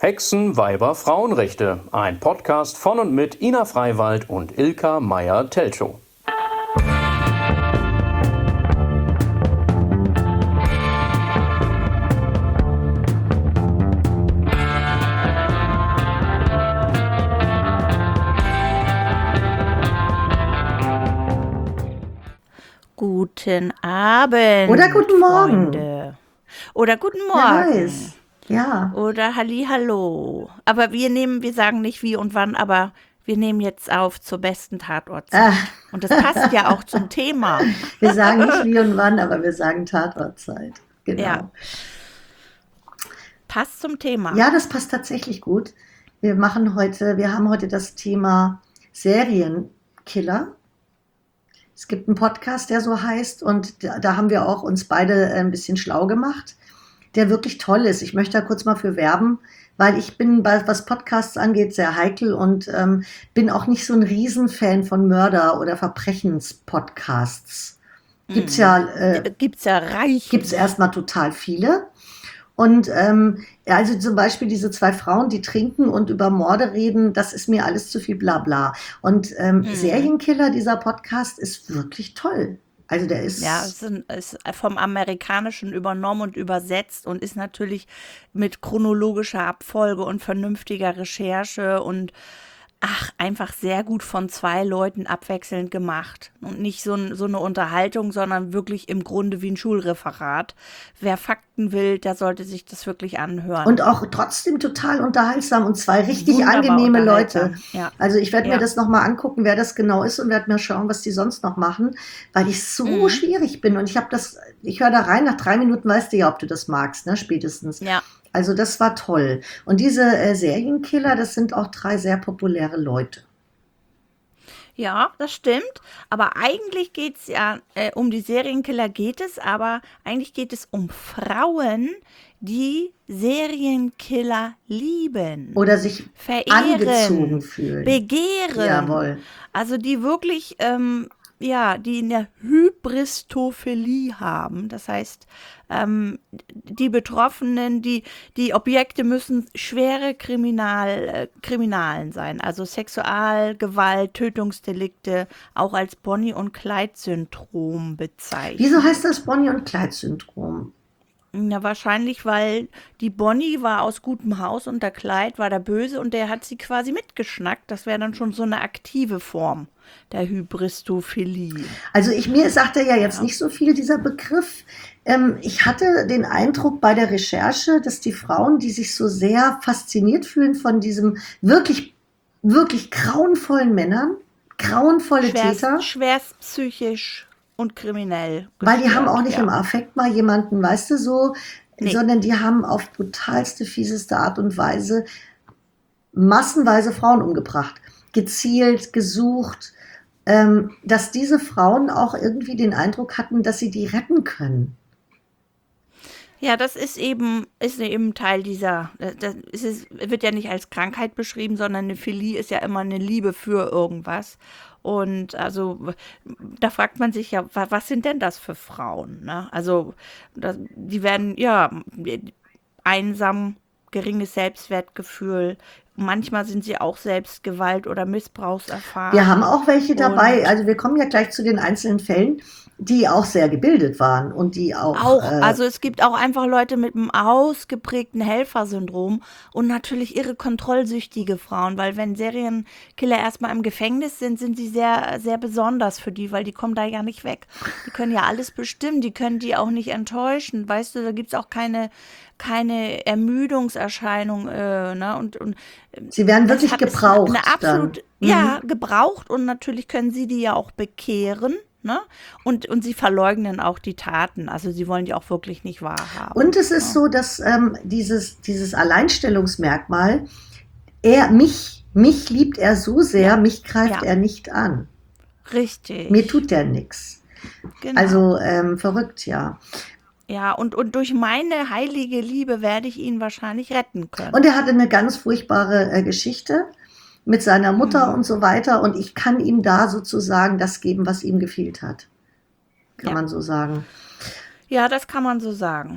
Hexen, Weiber, Frauenrechte. Ein Podcast von und mit Ina Freiwald und Ilka Meyer-Telchow. Guten Abend. Oder guten Morgen. Freunde. Oder guten Wer Morgen. weiß. Ja. Oder Hallihallo. Aber wir sagen nicht wie und wann, aber wir nehmen jetzt auf zur besten Tatortzeit. Und das passt ja auch zum Thema. Wir sagen nicht wie und wann, aber wir sagen Tatortzeit. Genau. Ja. Passt zum Thema. Ja, das passt tatsächlich gut. Wir haben heute das Thema Serienkiller. Es gibt einen Podcast, der so heißt, und da haben wir auch uns beide ein bisschen schlau gemacht, der wirklich toll ist. Ich möchte da kurz mal für werben, weil ich bin, was Podcasts angeht, sehr heikel und bin auch nicht so ein Riesenfan von Mörder- oder Verbrechenspodcasts. Gibt's ja reich. Gibt's erstmal total viele. Und also zum Beispiel diese zwei Frauen, die trinken und über Morde reden, das ist mir alles zu viel Blabla. Und Serienkiller, dieser Podcast, ist wirklich toll. Also der ist... Ja, es ist vom Amerikanischen übernommen und übersetzt und ist natürlich mit chronologischer Abfolge und vernünftiger Recherche und einfach sehr gut von zwei Leuten abwechselnd gemacht. Und nicht so eine Unterhaltung, sondern wirklich im Grunde wie ein Schulreferat. Wer Fakten will, der sollte sich das wirklich anhören. Und auch trotzdem total unterhaltsam und zwei richtig Wunderbar angenehme Leute. Ja. Also ich werde mir das nochmal angucken, wer das genau ist und werde mir schauen, was die sonst noch machen, weil ich so schwierig bin. Und ich höre da rein, nach 3 Minuten weißt du ja, ob du das magst, ne, spätestens. Ja. Also das war toll. Und diese Serienkiller, das sind auch 3 sehr populäre Leute. Ja, das stimmt. Aber eigentlich geht es ja, um die Serienkiller aber eigentlich geht es um Frauen, die Serienkiller lieben. Oder sich verehren, angezogen fühlen. Begehren. Jawohl. Also die wirklich, die eine Hybristophilie haben. Das heißt, die Betroffenen, die Objekte müssen schwere Kriminalen sein. Also Sexualgewalt, Tötungsdelikte, auch als Bonnie- und Clyde-Syndrom bezeichnet. Wieso heißt das Bonnie- und Clyde-Syndrom? Na, wahrscheinlich, weil die Bonnie war aus gutem Haus und der Clyde war der Böse und der hat sie quasi mitgeschnackt. Das wäre dann schon so eine aktive Form der Hybristophilie. Also mir sagt er ja jetzt nicht so viel, dieser Begriff. Ich hatte den Eindruck bei der Recherche, dass die Frauen, die sich so sehr fasziniert fühlen von diesem wirklich, wirklich grauenvollen Männern, grauenvolle Täter. Schwerst psychisch und kriminell. Weil die haben auch nicht im Affekt mal jemanden, weißt du, so, sondern die haben auf brutalste, fieseste Art und Weise massenweise Frauen umgebracht. Gezielt, gesucht, dass diese Frauen auch irgendwie den Eindruck hatten, dass sie die retten können. Ja, das ist eben Teil dieser, wird ja nicht als Krankheit beschrieben, sondern eine Philie ist ja immer eine Liebe für irgendwas. Und also da fragt man sich ja, was sind denn das für Frauen? Ne? Also die werden einsam, geringes Selbstwertgefühl. Manchmal sind sie auch selbst Gewalt- oder Missbrauchserfahren. Wir haben auch welche dabei, also wir kommen ja gleich zu den einzelnen Fällen, die auch sehr gebildet waren und die auch also es gibt auch einfach Leute mit einem ausgeprägten Helfersyndrom und natürlich irre kontrollsüchtige Frauen, weil wenn Serienkiller erstmal im Gefängnis sind, sind sie sehr, sehr besonders für die, weil die kommen da ja nicht weg. Die können ja alles bestimmen, die können die auch nicht enttäuschen, weißt du, da gibt es auch keine Ermüdungserscheinung, ne? Und sie werden wirklich gebraucht. Gebraucht und natürlich können sie die ja auch bekehren. Ne? Und sie verleugnen auch die Taten. Also sie wollen die auch wirklich nicht wahrhaben. Und es ist so, dass dieses Alleinstellungsmerkmal, mich liebt er so sehr, mich greift er nicht an. Richtig. Mir tut er nichts. Genau. Also verrückt, ja. Ja, und durch meine heilige Liebe werde ich ihn wahrscheinlich retten können. Und er hatte eine ganz furchtbare Geschichte mit seiner Mutter und so weiter. Und ich kann ihm da sozusagen das geben, was ihm gefehlt hat. Kann man so sagen. Ja, das kann man so sagen.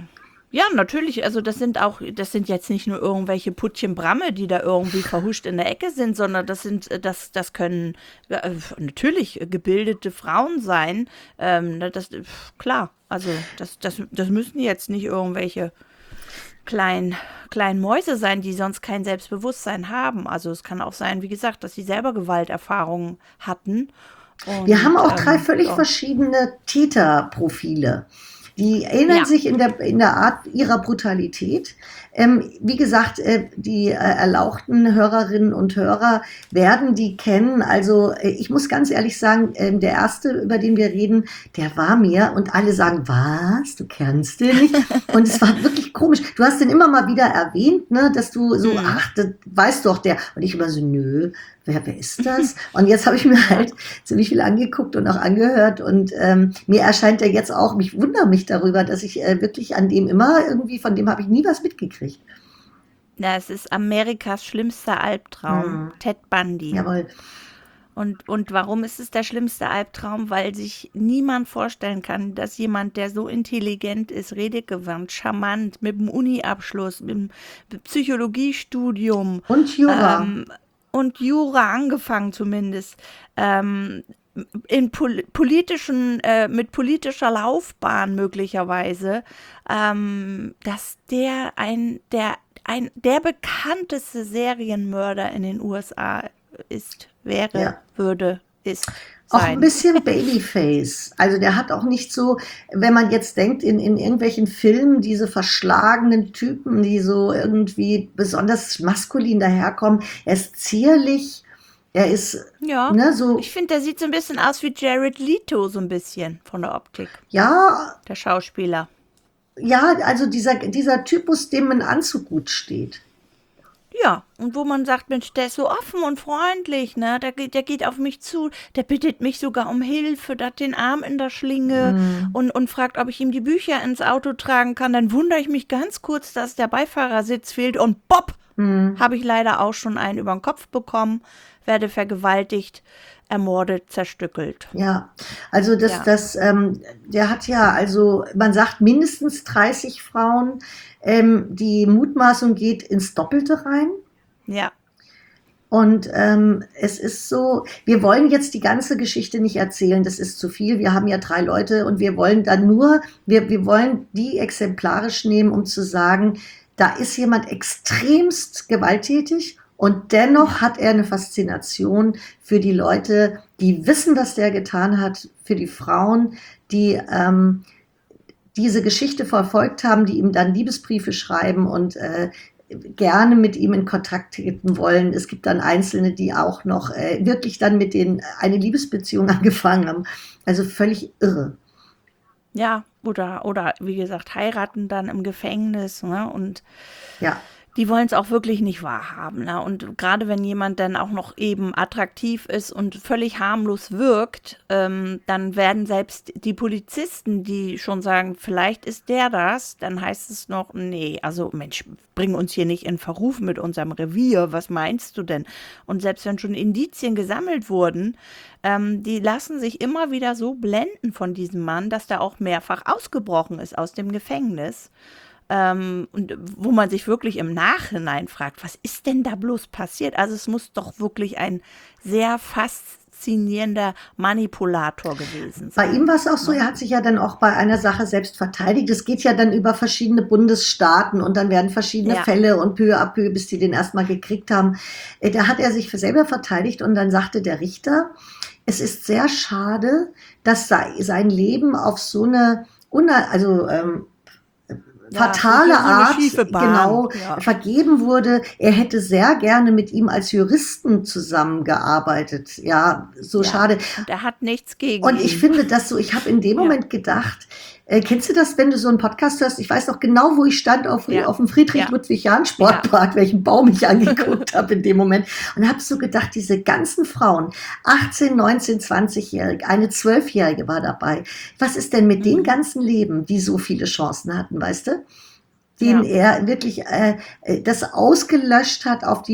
Ja, natürlich. Also das sind jetzt nicht nur irgendwelche Puttchen Bramme, die da irgendwie verhuscht in der Ecke sind, sondern das können natürlich gebildete Frauen sein. Klar. Also das müssen jetzt nicht irgendwelche kleinen Mäuse sein, die sonst kein Selbstbewusstsein haben. Also es kann auch sein, wie gesagt, dass sie selber Gewalterfahrungen hatten. Wir haben Und auch 3 völlig verschiedene Täterprofile. Die ähneln ja, sich in der Art ihrer Brutalität. Wie gesagt, die erlauchten Hörerinnen und Hörer werden die kennen. Also ich muss ganz ehrlich sagen, der erste, über den wir reden, der war mir und alle sagen, was, du kennst den nicht? Und es war wirklich komisch. Du hast den immer mal wieder erwähnt, ne, dass du so, ach, das weißt doch der. Und ich immer so, nö, wer ist das? Und jetzt habe ich mir halt ziemlich viel angeguckt und auch angehört und mir erscheint der jetzt auch, ich wundere mich darüber, dass ich wirklich an dem immer irgendwie, von dem habe ich nie was mitgekriegt. ja, es ist Amerikas schlimmster Albtraum, Ted Bundy. Jawohl. Und warum ist es der schlimmste Albtraum? Weil sich niemand vorstellen kann, dass jemand, der so intelligent ist, redegewandt, charmant, mit einem Uni-Abschluss, mit einem Psychologiestudium Und Jura. und Jura angefangen zumindest, mit politischer Laufbahn möglicherweise, dass der bekannteste Serienmörder in den USA ist, Ja. ist, Auch ein sein. bisschen Babyface. Also der hat auch nicht so, wenn man jetzt denkt, in irgendwelchen Filmen, diese verschlagenen Typen, die so irgendwie besonders maskulin daherkommen. Er ist zierlich, er ist, Ja, ne, so, ich finde, der sieht so ein bisschen aus wie Jared Leto, so ein bisschen von der Optik, ja, der Schauspieler. ja, also dieser Typus, dem ein Anzug gut steht. Ja, und wo man sagt, Mensch, der ist so offen und freundlich, ne? Der geht auf mich zu, der bittet mich sogar um Hilfe, der hat den Arm in der Schlinge und fragt, ob ich ihm die Bücher ins Auto tragen kann. Dann wundere ich mich ganz kurz, dass der Beifahrersitz fehlt und pop, habe ich leider auch schon einen über den Kopf bekommen, werde vergewaltigt, ermordet, zerstückelt. Ja, also Ja, der hat ja, also man sagt mindestens 30 Frauen. Die Mutmaßung geht ins Doppelte rein. ja, Und es ist so, wir wollen jetzt die ganze Geschichte nicht erzählen, das ist zu viel. Wir haben ja 3 Leute und wir wollen dann nur, wir wollen die exemplarisch nehmen, um zu sagen, da ist jemand extremst gewalttätig und dennoch hat er eine Faszination für die Leute, die wissen, was der getan hat, für die Frauen, die diese Geschichte verfolgt haben, die ihm dann Liebesbriefe schreiben und gerne mit ihm in Kontakt treten wollen. Es gibt dann Einzelne, die auch noch wirklich dann mit denen eine Liebesbeziehung angefangen haben. Also völlig irre. ja, oder wie gesagt, heiraten dann im Gefängnis, ne? Und Ja, die wollen es auch wirklich nicht wahrhaben. Ne? Und gerade wenn jemand dann auch noch eben attraktiv ist und völlig harmlos wirkt, dann werden selbst die Polizisten, die schon sagen, vielleicht ist der das, dann heißt es noch, nee, also Mensch, bring uns hier nicht in Verruf mit unserem Revier, was meinst du denn? Und selbst wenn schon Indizien gesammelt wurden, die lassen sich immer wieder so blenden von diesem Mann, dass der auch mehrfach ausgebrochen ist aus dem Gefängnis. Und wo man sich wirklich im Nachhinein fragt, was ist denn da bloß passiert? Also es muss doch wirklich ein sehr faszinierender Manipulator gewesen bei ihm sein. war es auch so, Ne? er hat sich ja dann auch bei einer Sache selbst verteidigt. Es geht ja dann über verschiedene Bundesstaaten und dann werden verschiedene Ja, Fälle und peu à peu, bis die den erstmal gekriegt haben. Da hat er sich selber verteidigt und dann sagte der Richter, es ist sehr schade, dass sein Leben auf so eine ja, fatale so eine Art schiefe Bahn. genau Ja, vergeben wurde. Er hätte sehr gerne mit ihm als Juristen zusammengearbeitet. Ja, so ja. schade. Und er hat nichts gegen Und ich ihn. finde das so, ich habe in dem Ja, Moment gedacht, kennst du das, wenn du so einen Podcast hörst? Ich weiß noch genau, wo ich stand auf ja, dem ja, Friedrich-Ludwig-Jahn-Sportpark, welchen Baum ich angeguckt habe in dem Moment. Und habe so gedacht, diese ganzen Frauen, 18, 19, 20-Jährige, eine 12-Jährige war dabei. Was ist denn mit den ganzen Leben, die so viele Chancen hatten, weißt du? Denen ja, er wirklich das ausgelöscht hat auf die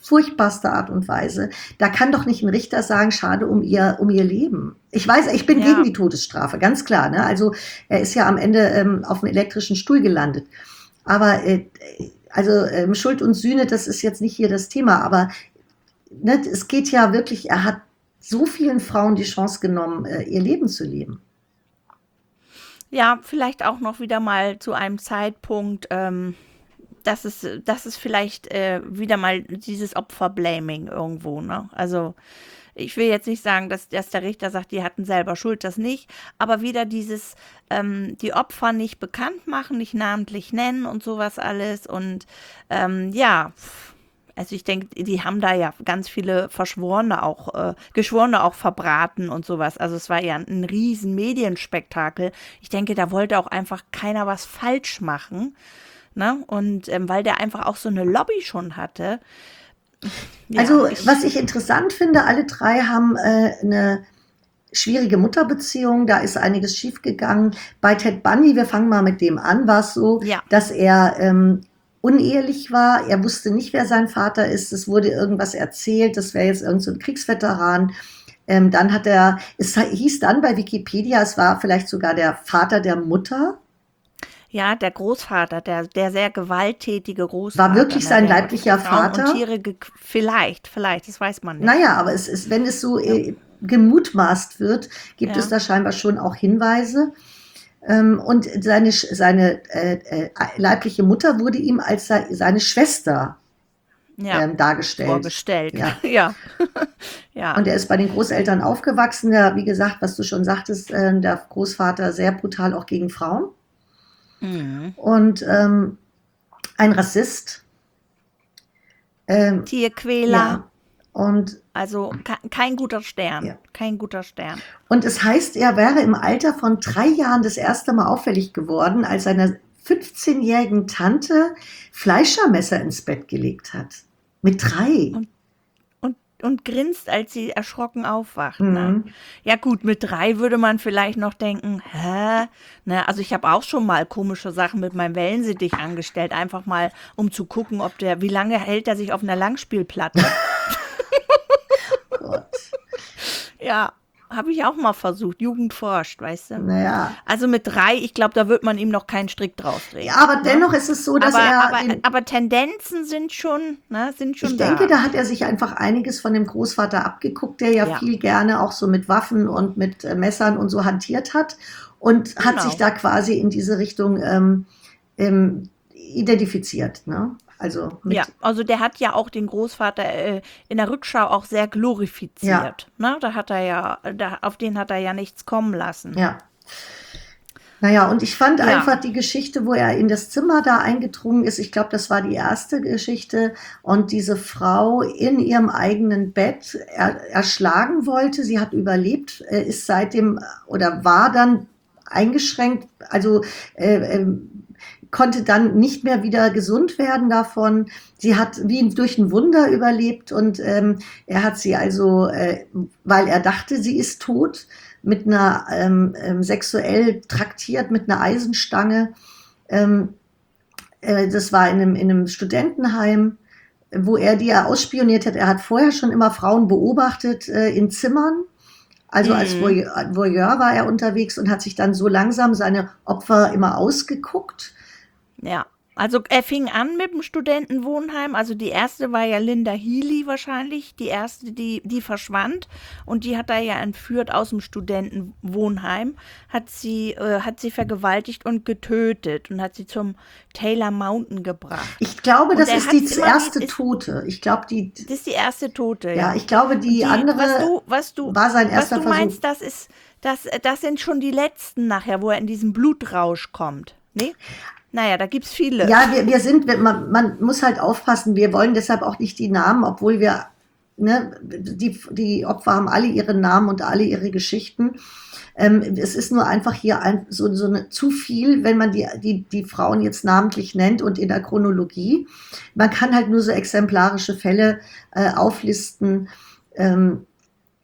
furchtbarste Art und Weise. Da kann doch nicht ein Richter sagen, schade um ihr Leben. Ich weiß, ich bin gegen die Todesstrafe, ganz klar. Ne? Also er ist ja am Ende auf dem elektrischen Stuhl gelandet. Aber Schuld und Sühne, das ist jetzt nicht hier das Thema. Aber ne, es geht ja wirklich, er hat so vielen Frauen die Chance genommen, ihr Leben zu leben. Ja, vielleicht auch noch wieder mal zu einem Zeitpunkt, dass es vielleicht wieder mal dieses Opferblaming irgendwo, ne? Also ich will jetzt nicht sagen, dass der Richter sagt, die hatten selber Schuld, das nicht, aber wieder dieses, die Opfer nicht bekannt machen, nicht namentlich nennen und sowas alles und ja, also ich denke, die haben da ja ganz viele Geschworene auch verbraten und sowas. Also es war ja ein riesen Medienspektakel. Ich denke, da wollte auch einfach keiner was falsch machen. Ne? Und weil der einfach auch so eine Lobby schon hatte. Ja, also was ich interessant finde, alle drei haben eine schwierige Mutterbeziehung, da ist einiges schiefgegangen. Bei Ted Bundy, wir fangen mal mit dem an, war es so, dass er unehelich war. Er wusste nicht, wer sein Vater ist. Es wurde irgendwas erzählt, das wäre jetzt irgend so ein Kriegsveteran. Dann es hieß dann bei Wikipedia, es war vielleicht sogar der Vater der Mutter. Ja, der Großvater, der sehr gewalttätige Großvater. War wirklich sein leiblicher Vater? Und Tiere vielleicht, das weiß man nicht. Naja, aber wenn es so gemutmaßt wird, gibt es da scheinbar schon auch Hinweise. Und seine leibliche Mutter wurde ihm als seine Schwester dargestellt. Vorgestellt, ja. Ja. Und er ist bei den Großeltern aufgewachsen, wie gesagt, was du schon sagtest, der Großvater sehr brutal auch gegen Frauen. Mhm. Und ein Rassist. Tierquäler. Ja. Und also kein guter Stern. Ja. Kein guter Stern. Und es heißt, er wäre im Alter von 3 Jahren das erste Mal auffällig geworden, als seiner 15-jährigen Tante Fleischermesser ins Bett gelegt hat. Mit 3. Und grinst, als sie erschrocken aufwacht. Mhm. Ne? Ja gut, mit 3 würde man vielleicht noch denken, hä? Ne, also ich habe auch schon mal komische Sachen mit meinem Wellensittich angestellt, einfach mal, um zu gucken, wie lange hält er sich auf einer Langspielplatte. Gott. Ja, habe ich auch mal versucht. Jugend forscht, weißt du? Naja. Also mit 3, ich glaube, da wird man ihm noch keinen Strick draus drehen. Ja, aber dennoch ist es so, dass aber Tendenzen sind schon da. Ich denke, da hat er sich einfach einiges von dem Großvater abgeguckt, der ja viel gerne auch so mit Waffen und mit Messern und so hantiert hat und hat sich da quasi in diese Richtung identifiziert, ne? Also der hat ja auch den Großvater in der Rückschau auch sehr glorifiziert. Ja. Ne? Da hat er auf den hat er ja nichts kommen lassen. Ja. Naja, und ich fand einfach die Geschichte, wo er in das Zimmer da eingedrungen ist, ich glaube, das war die erste Geschichte, und diese Frau in ihrem eigenen Bett erschlagen wollte. Sie hat überlebt, ist seitdem oder war dann eingeschränkt, also konnte dann nicht mehr wieder gesund werden davon. Sie hat wie durch ein Wunder überlebt, und er hat sie also, weil er dachte, sie ist tot, mit einer sexuell traktiert mit einer Eisenstange. Das war in einem Studentenheim, wo er die ausspioniert hat. Er hat vorher schon immer Frauen beobachtet in Zimmern. Also als Voyeur war er unterwegs und hat sich dann so langsam seine Opfer immer ausgeguckt. Ja, also er fing an mit dem Studentenwohnheim. Also die erste war ja Linda Healy wahrscheinlich, die erste, die verschwand, und die hat er ja entführt aus dem Studentenwohnheim, hat sie vergewaltigt und getötet und hat sie zum Taylor Mountain gebracht. Ich glaube, das ist die erste Tote. Ich glaube, das ist die erste Tote, ja. Ja, ich glaube, die andere war sein erster Versuch. Was du meinst, das sind schon die letzten nachher, wo er in diesen Blutrausch kommt, ne? Naja, da gibt's viele. Ja, man muss halt aufpassen. Wir wollen deshalb auch nicht die Namen, obwohl wir, ne, die Opfer haben alle ihre Namen und alle ihre Geschichten. Es ist nur einfach hier so zu viel, wenn man die Frauen jetzt namentlich nennt und in der Chronologie. Man kann halt nur so exemplarische Fälle auflisten, er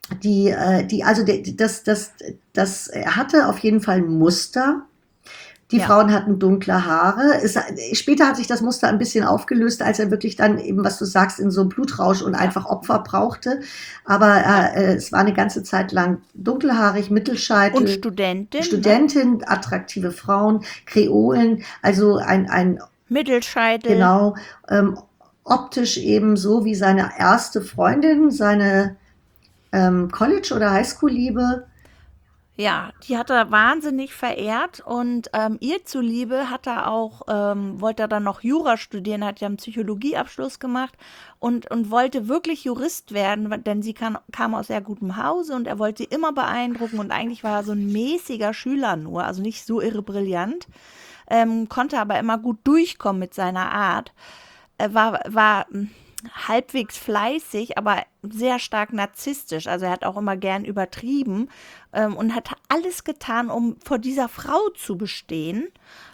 hatte auf jeden Fall ein Muster. Die Ja. Frauen hatten dunkle Haare. Später hat sich das Muster ein bisschen aufgelöst, als er wirklich dann eben, was du sagst, in so einem Blutrausch und einfach Opfer brauchte. Aber es war eine ganze Zeit lang dunkelhaarig, Und Mittelscheitel, Studentin, ne? Studentin, attraktive Frauen, Kreolen, also ein Mittelscheitel. genau, optisch eben so wie seine erste Freundin, seine College- oder Highschool-Liebe. Ja, die hat er wahnsinnig verehrt und ihr zuliebe hat er auch, wollte er dann noch Jura studieren, hat ja einen Psychologieabschluss gemacht und wollte wirklich Jurist werden, denn sie kam aus sehr gutem Hause und er wollte sie immer beeindrucken und eigentlich war er so ein mäßiger Schüler nur, also nicht so irre brillant, konnte aber immer gut durchkommen mit seiner Art. Er war halbwegs fleißig, aber sehr stark narzisstisch. Also er hat auch immer gern übertrieben und hat alles getan, um vor dieser Frau zu bestehen.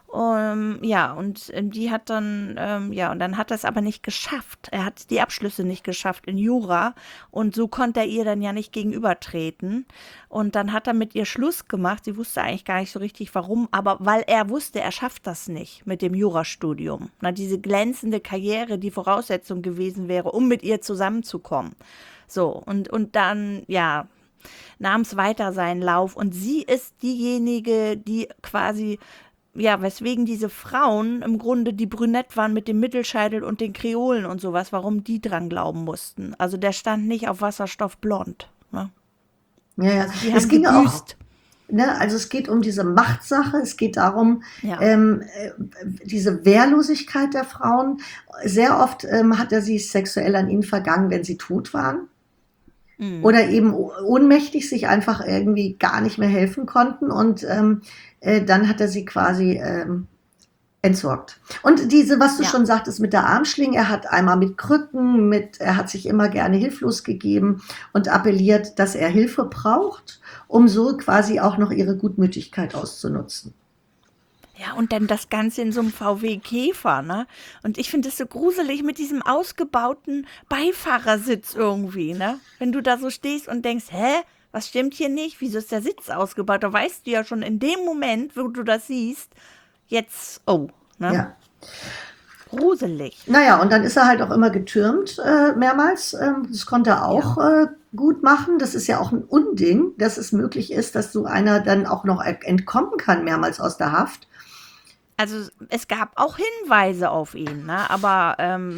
Ja, und die hat dann, ja, und dann hat er es aber nicht geschafft. Er hat die Abschlüsse nicht geschafft in Jura und so konnte er ihr dann ja nicht gegenübertreten. Und dann hat er mit ihr Schluss gemacht. Sie wusste eigentlich gar nicht so richtig warum, aber weil er wusste, er schafft das nicht mit dem Jurastudium. Na, diese glänzende Karriere, die Voraussetzung gewesen wäre, um mit ihr zusammenzukommen. So, und dann, ja, nahm es weiter seinen Lauf. Und sie ist diejenige, die quasi, ja, weswegen diese Frauen im Grunde die Brünett waren mit dem Mittelscheitel und den Kreolen und sowas, warum die dran glauben mussten. Also der stand nicht auf Wasserstoffblond. Ne? Ja, ja. Also die Es haben ging auch, gebüßt. ne, also es geht um diese Machtsache, es geht darum, Ja. diese Wehrlosigkeit der Frauen. Sehr oft hat er sie sexuell an ihnen vergangen, wenn sie tot waren. Oder eben ohnmächtig sich einfach irgendwie gar nicht mehr helfen konnten und dann hat er sie quasi entsorgt. Und diese, was du Ja. schon sagtest mit der Armschlinge, er hat einmal mit Krücken, er hat sich immer gerne hilflos gegeben und appelliert, dass er Hilfe braucht, um so quasi auch noch ihre Gutmütigkeit auszunutzen. Ja, und dann das Ganze in so einem VW Käfer, ne? Und ich finde es so gruselig mit diesem ausgebauten Beifahrersitz irgendwie, ne? Wenn du da so stehst und denkst, hä, was stimmt hier nicht? Wieso ist der Sitz ausgebaut? Da weißt du ja schon in dem Moment, wo du das siehst, jetzt, oh, ne? Ja. Gruselig. Naja, und dann ist er halt auch immer getürmt, mehrmals. Das konnte er auch gut machen. Das ist ja auch ein Unding, dass es möglich ist, dass so einer dann auch noch entkommen kann, mehrmals aus der Haft. Also es gab auch Hinweise auf ihn, ne? Aber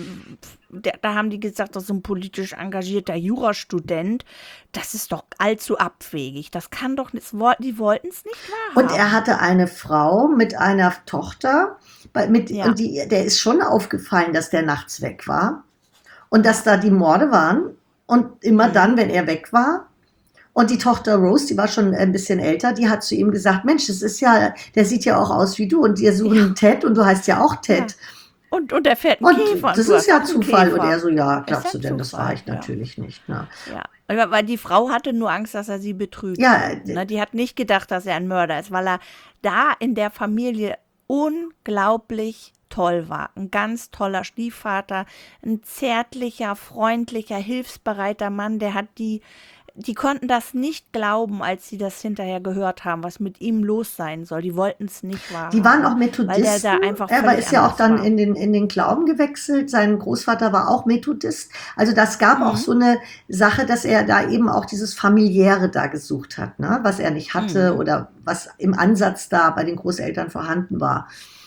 da haben die gesagt, das ist so ein politisch engagierter Jurastudent. Das ist doch allzu abwegig. Das kann doch nicht, die wollten es nicht wahrhaben. Und er hatte eine Frau mit einer Tochter, Ja. und der ist schon aufgefallen, dass der nachts weg war und dass da die Morde waren und immer dann, wenn er weg war. Und die Tochter Rose, die war schon ein bisschen älter, die hat zu ihm gesagt, Mensch, das ist ja, der sieht ja auch aus wie du und wir suchen Ted und du heißt ja auch Ted. Und er fährt einen Und Käfer. das du ist hast ja auch einen Zufall. Käfer. Und er so, ja, Ist glaubst du ja denn, das war Zufall, ich ja. natürlich nicht. Ne? Ja, weil die Frau hatte nur Angst, dass er sie betrügt. Ja, Ne, die hat nicht gedacht, dass er ein Mörder ist, weil er da in der Familie unglaublich toll war. Ein ganz toller Stiefvater, ein zärtlicher, freundlicher, hilfsbereiter Mann, der hat die konnten das nicht glauben, als sie das hinterher gehört haben, was mit ihm los sein soll. Die wollten es nicht wahrhaben. Die waren auch Weil Methodisten. der da einfach Er völlig ist ja auch anders dann war. in den Glauben gewechselt. Sein Großvater war auch Methodist. Also das gab auch so eine Sache, dass er da eben auch dieses Familiäre da gesucht hat, ne? Was er nicht hatte oder was im Ansatz da bei den Großeltern vorhanden war.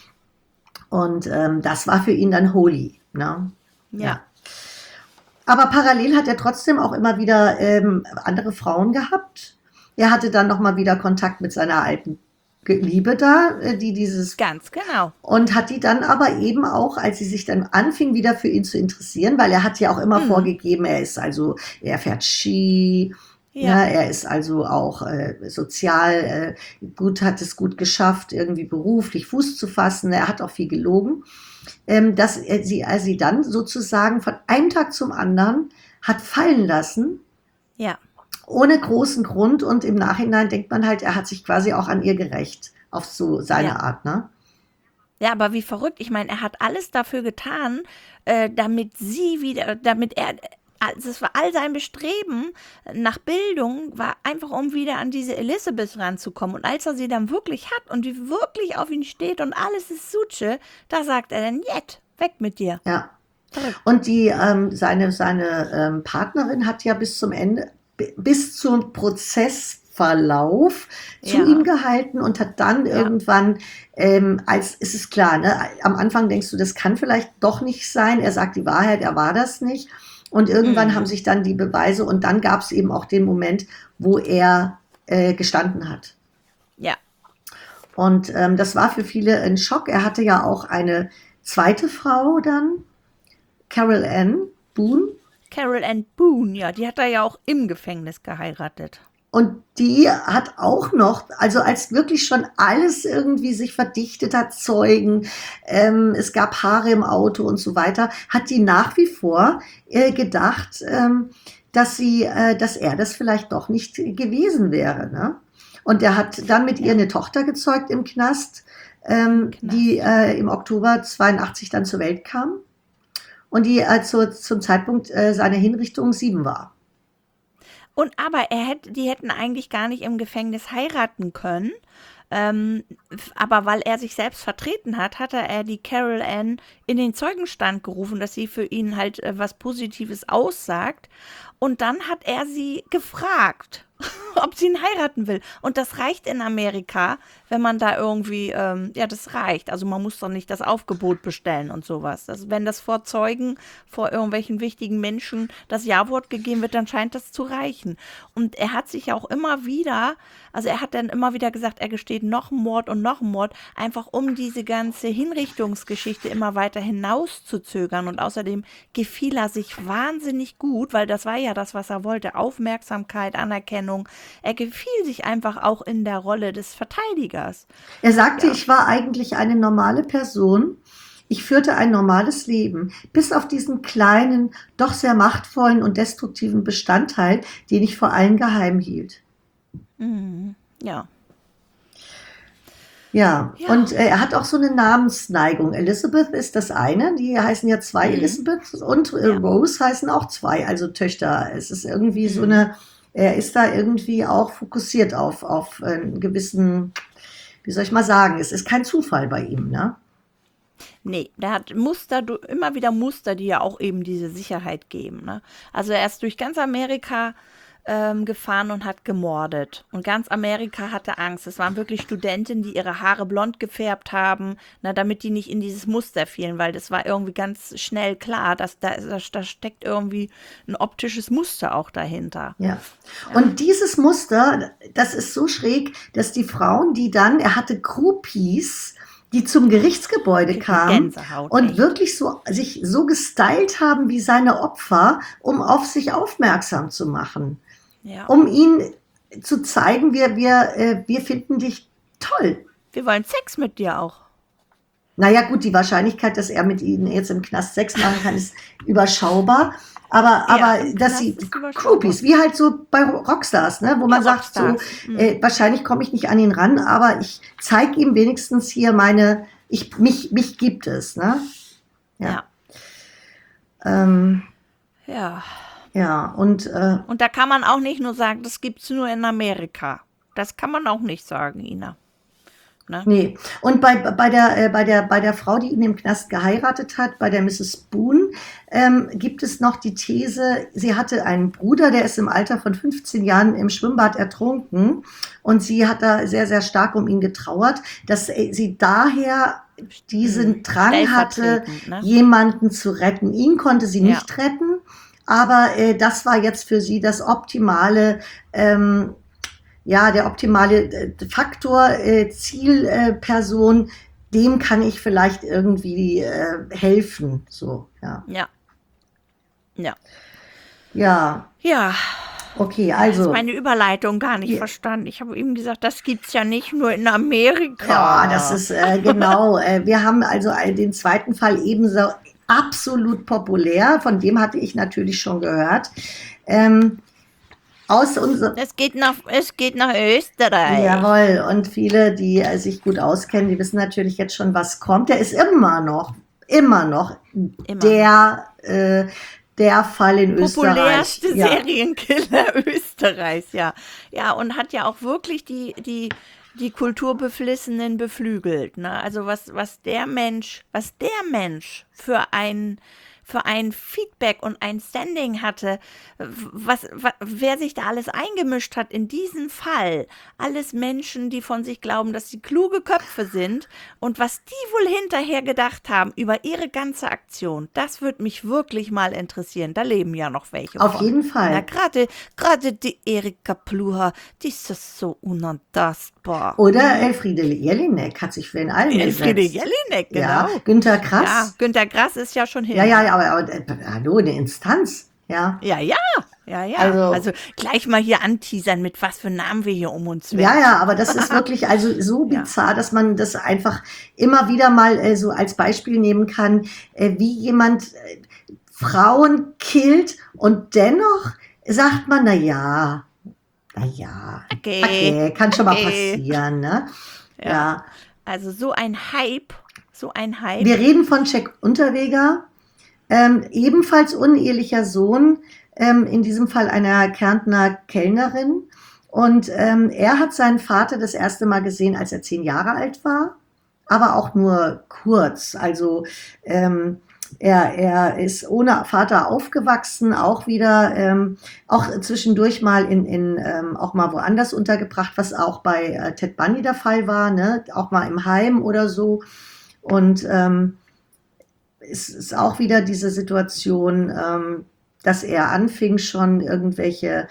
Und das war für ihn dann holy. Ne? Ja. Aber parallel hat er trotzdem auch immer wieder andere Frauen gehabt. Er hatte dann nochmal wieder Kontakt mit seiner alten Liebe da, die dieses Ganz genau. und hat die dann aber eben auch, als sie sich dann anfing, wieder für ihn zu interessieren, weil er hat ja auch immer vorgegeben, er fährt Ski, Ja. ne, er ist also auch sozial hat es gut geschafft, irgendwie beruflich Fuß zu fassen. Er hat auch viel gelogen, dass er sie dann sozusagen von einem Tag zum anderen hat fallen lassen, Ja. ohne großen Grund, und im Nachhinein denkt man halt, er hat sich quasi auch an ihr gerächt, auf so seine Ja. Art, ne? Ja, aber wie verrückt. Ich meine, er hat alles dafür getan, damit er es war all sein Bestreben nach Bildung, war einfach, um wieder an diese Elizabeth ranzukommen. Und als er sie dann wirklich hat und die wirklich auf ihn steht und alles ist Suche, da sagt er dann, jet, weg mit dir. Ja. Verrückt. Und seine Partnerin hat ja bis zum Ende, bis zum Prozessverlauf zu Ja. ihm gehalten und hat dann irgendwann, es ist klar, ne, am Anfang denkst du, das kann vielleicht doch nicht sein. Er sagt die Wahrheit, er war das nicht. Und irgendwann haben sich dann die Beweise und dann gab es eben auch den Moment, wo er gestanden hat. Ja. Und das war für viele ein Schock. Er hatte ja auch eine zweite Frau dann, Carol Ann Boone. Carol Ann Boone, ja, die hat er ja auch im Gefängnis geheiratet. Und die hat auch noch, also als wirklich schon alles irgendwie sich verdichtet hat, Zeugen, es gab Haare im Auto und so weiter, hat die nach wie vor gedacht, dass er das vielleicht doch nicht gewesen wäre. Ne? Und er hat dann mit ihr eine Tochter gezeugt im Knast, die im Oktober 82 dann zur Welt kam und die zum Zeitpunkt seiner Hinrichtung 7 war. Und aber die hätten eigentlich gar nicht im Gefängnis heiraten können. Aber weil er sich selbst vertreten hat, hatte er die Carol Ann in den Zeugenstand gerufen, dass sie für ihn halt was Positives aussagt. Und dann hat er sie gefragt, ob sie ihn heiraten will. Und das reicht in Amerika, wenn man da irgendwie, das reicht. Also man muss doch nicht das Aufgebot bestellen und sowas. Wenn das vor Zeugen, vor irgendwelchen wichtigen Menschen das Ja-Wort gegeben wird, dann scheint das zu reichen. Und er hat sich auch immer wieder, also er hat dann immer wieder gesagt, er gesteht noch einen Mord und noch einen Mord, einfach um diese ganze Hinrichtungsgeschichte immer weiter hinauszuzögern. Und außerdem gefiel er sich wahnsinnig gut, weil das war ja das, was er wollte, Aufmerksamkeit, Anerkennung. Er gefiel sich einfach auch in der Rolle des Verteidigers. Er sagte, ich war eigentlich eine normale Person. Ich führte ein normales Leben, bis auf diesen kleinen, doch sehr machtvollen und destruktiven Bestandteil, den ich vor allen geheim hielt. Mhm. Ja. Ja, und er hat auch so eine Namensneigung. Elizabeth ist das eine, die heißen ja zwei Elizabeth und Rose heißen auch zwei, also Töchter. Es ist irgendwie so eine, er ist da irgendwie auch fokussiert auf einen gewissen, wie soll ich mal sagen, es ist kein Zufall bei ihm, ne? Nee, der hat immer wieder Muster, die ja auch eben diese Sicherheit geben. Ne? Also er ist durch ganz Amerika gefahren und hat gemordet. Und ganz Amerika hatte Angst. Es waren wirklich Studentinnen, die ihre Haare blond gefärbt haben, damit die nicht in dieses Muster fielen, weil das war irgendwie ganz schnell klar, dass da steckt irgendwie ein optisches Muster auch dahinter. Ja. Und dieses Muster, das ist so schräg, dass die Frauen, er hatte Groupies, die zum Gerichtsgebäude kamen Gänsehaut, und echt. wirklich sich so gestylt haben wie seine Opfer, um auf sich aufmerksam zu machen. Ja. Um ihn zu zeigen, wir finden dich toll. Wir wollen Sex mit dir auch. Naja gut, die Wahrscheinlichkeit, dass er mit ihnen jetzt im Knast Sex machen kann, ist überschaubar. Aber im dass Knast sie ist überschaubar. Groupies, wie halt so bei Rockstars, ne, wo man sagt, so, Rockstars. wahrscheinlich komme ich nicht an ihn ran, aber ich zeige ihm wenigstens hier mich gibt es, ne? Ja. Ähm, Ja. ja, und Und da kann man auch nicht nur sagen, das gibt's nur in Amerika. Das kann man auch nicht sagen, Ina. Ne? nee. Und bei der Frau, die ihn im Knast geheiratet hat, bei der Mrs. Boone, gibt es noch die These, sie hatte einen Bruder, der ist im Alter von 15 Jahren im Schwimmbad ertrunken und sie hat da sehr, sehr stark um ihn getrauert, dass sie daher diesen Drang hatte, Stellvertretend, ne? jemanden zu retten. Ihn konnte sie nicht retten, aber das war jetzt für sie das optimale der optimale Faktor, Zielperson, dem kann ich vielleicht irgendwie helfen. So, ja. Ja. Ja. Ja, Ja. okay, Ich also. habe meine Überleitung gar nicht verstanden. Ich habe ihm gesagt, das gibt's ja nicht nur in Amerika. Ja, das ist genau. Wir haben also den zweiten Fall ebenso absolut populär. Von dem hatte ich natürlich schon gehört. Es geht nach Österreich. Jawohl, und viele, die sich gut auskennen, die wissen natürlich jetzt schon, was kommt. Der ist immer noch der der Fall in Österreich. Populärste Ja. Serienkiller Österreichs, ja. Ja, und hat ja auch wirklich die Kulturbeflissenen beflügelt. Ne? Also was der Mensch für ein Feedback und ein Standing hatte, wer sich da alles eingemischt hat in diesen Fall. Alles Menschen, die von sich glauben, dass sie kluge Köpfe sind und was die wohl hinterher gedacht haben über ihre ganze Aktion, das würde mich wirklich mal interessieren. Da leben ja noch welche Auf von. jeden Na, Fall. gerade die Erika Pluha, die ist ja so unantastbar. Oder Elfriede Jelinek hat sich für ihn Elfriede eingesetzt. Jelinek, Ja, genau. Günter Ja, Grass. Günter Grass ist ja schon hin. Ja, aber hallo, eine Instanz. Ja, Ja. also, Also gleich mal hier anteasern, mit was für Namen wir hier um uns ja, werfen. aber das ist wirklich also so Ja. bizarr, dass man das einfach immer wieder mal so als Beispiel nehmen kann, wie jemand Frauen killt und dennoch sagt man, na ja, Okay. kann schon mal Okay. passieren, ne? Ja. Ja. Also so ein Hype. Wir reden von Jack Unterweger, ebenfalls unehelicher Sohn, in diesem Fall einer Kärntner Kellnerin. Und er hat seinen Vater das erste Mal gesehen, als er 10 Jahre alt war, aber auch nur kurz. Also er ist ohne Vater aufgewachsen, auch wieder, auch zwischendurch mal auch mal woanders untergebracht, was auch bei Ted Bundy der Fall war, ne? Auch mal im Heim oder so. Und es ist auch wieder diese Situation, dass er anfing schon irgendwelche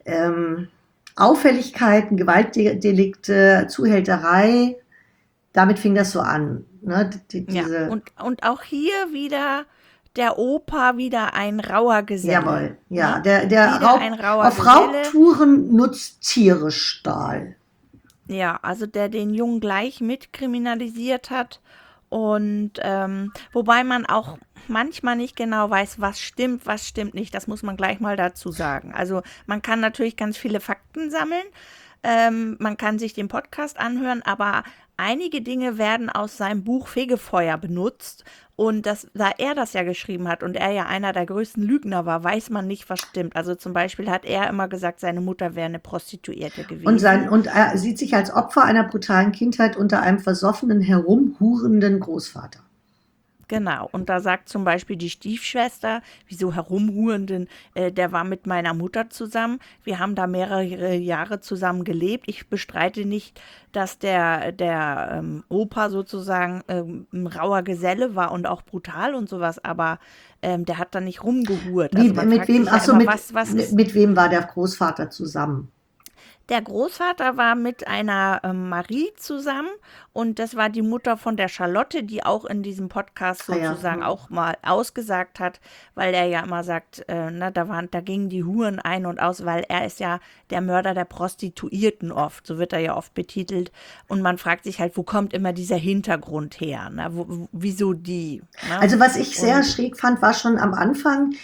Auffälligkeiten, Gewaltdelikte, Zuhälterei, damit fing das so an. Ne? Ja, Diese, und auch hier wieder der Opa, wieder ein rauer Geselle. jawohl, ja, Ne? der Wieder ein rauer auf Geselle. Raubtouren Nutztiere stahl. Ja, also der den Jungen gleich mitkriminalisiert hat. Und wobei man auch manchmal nicht genau weiß, was stimmt nicht. Das muss man gleich mal dazu sagen. Also man kann natürlich ganz viele Fakten sammeln. Man kann sich den Podcast anhören, aber einige Dinge werden aus seinem Buch Fegefeuer benutzt. Und da er das ja geschrieben hat und er ja einer der größten Lügner war, weiß man nicht, was stimmt. Also zum Beispiel hat er immer gesagt, seine Mutter wäre eine Prostituierte gewesen. Und er sieht sich als Opfer einer brutalen Kindheit unter einem versoffenen, herumhurenden Großvater. Genau, und da sagt zum Beispiel die Stiefschwester, wieso herumhurenden, der war mit meiner Mutter zusammen. Wir haben da mehrere Jahre zusammen gelebt. Ich bestreite nicht, dass der Opa sozusagen ein rauer Geselle war und auch brutal und sowas, aber der hat da nicht rumgehurt. Also man fragt sich ja immer, was ist. Mit wem war der Großvater zusammen? Der Großvater war mit einer Marie zusammen und das war die Mutter von der Charlotte, die auch in diesem Podcast sozusagen auch mal ausgesagt hat, weil er ja immer sagt, da gingen die Huren ein und aus, weil er ist ja der Mörder der Prostituierten oft, so wird er ja oft betitelt und man fragt sich halt, wo kommt immer dieser Hintergrund her, ne? Wieso die? Ne? Also was ich sehr schräg fand, war schon am Anfang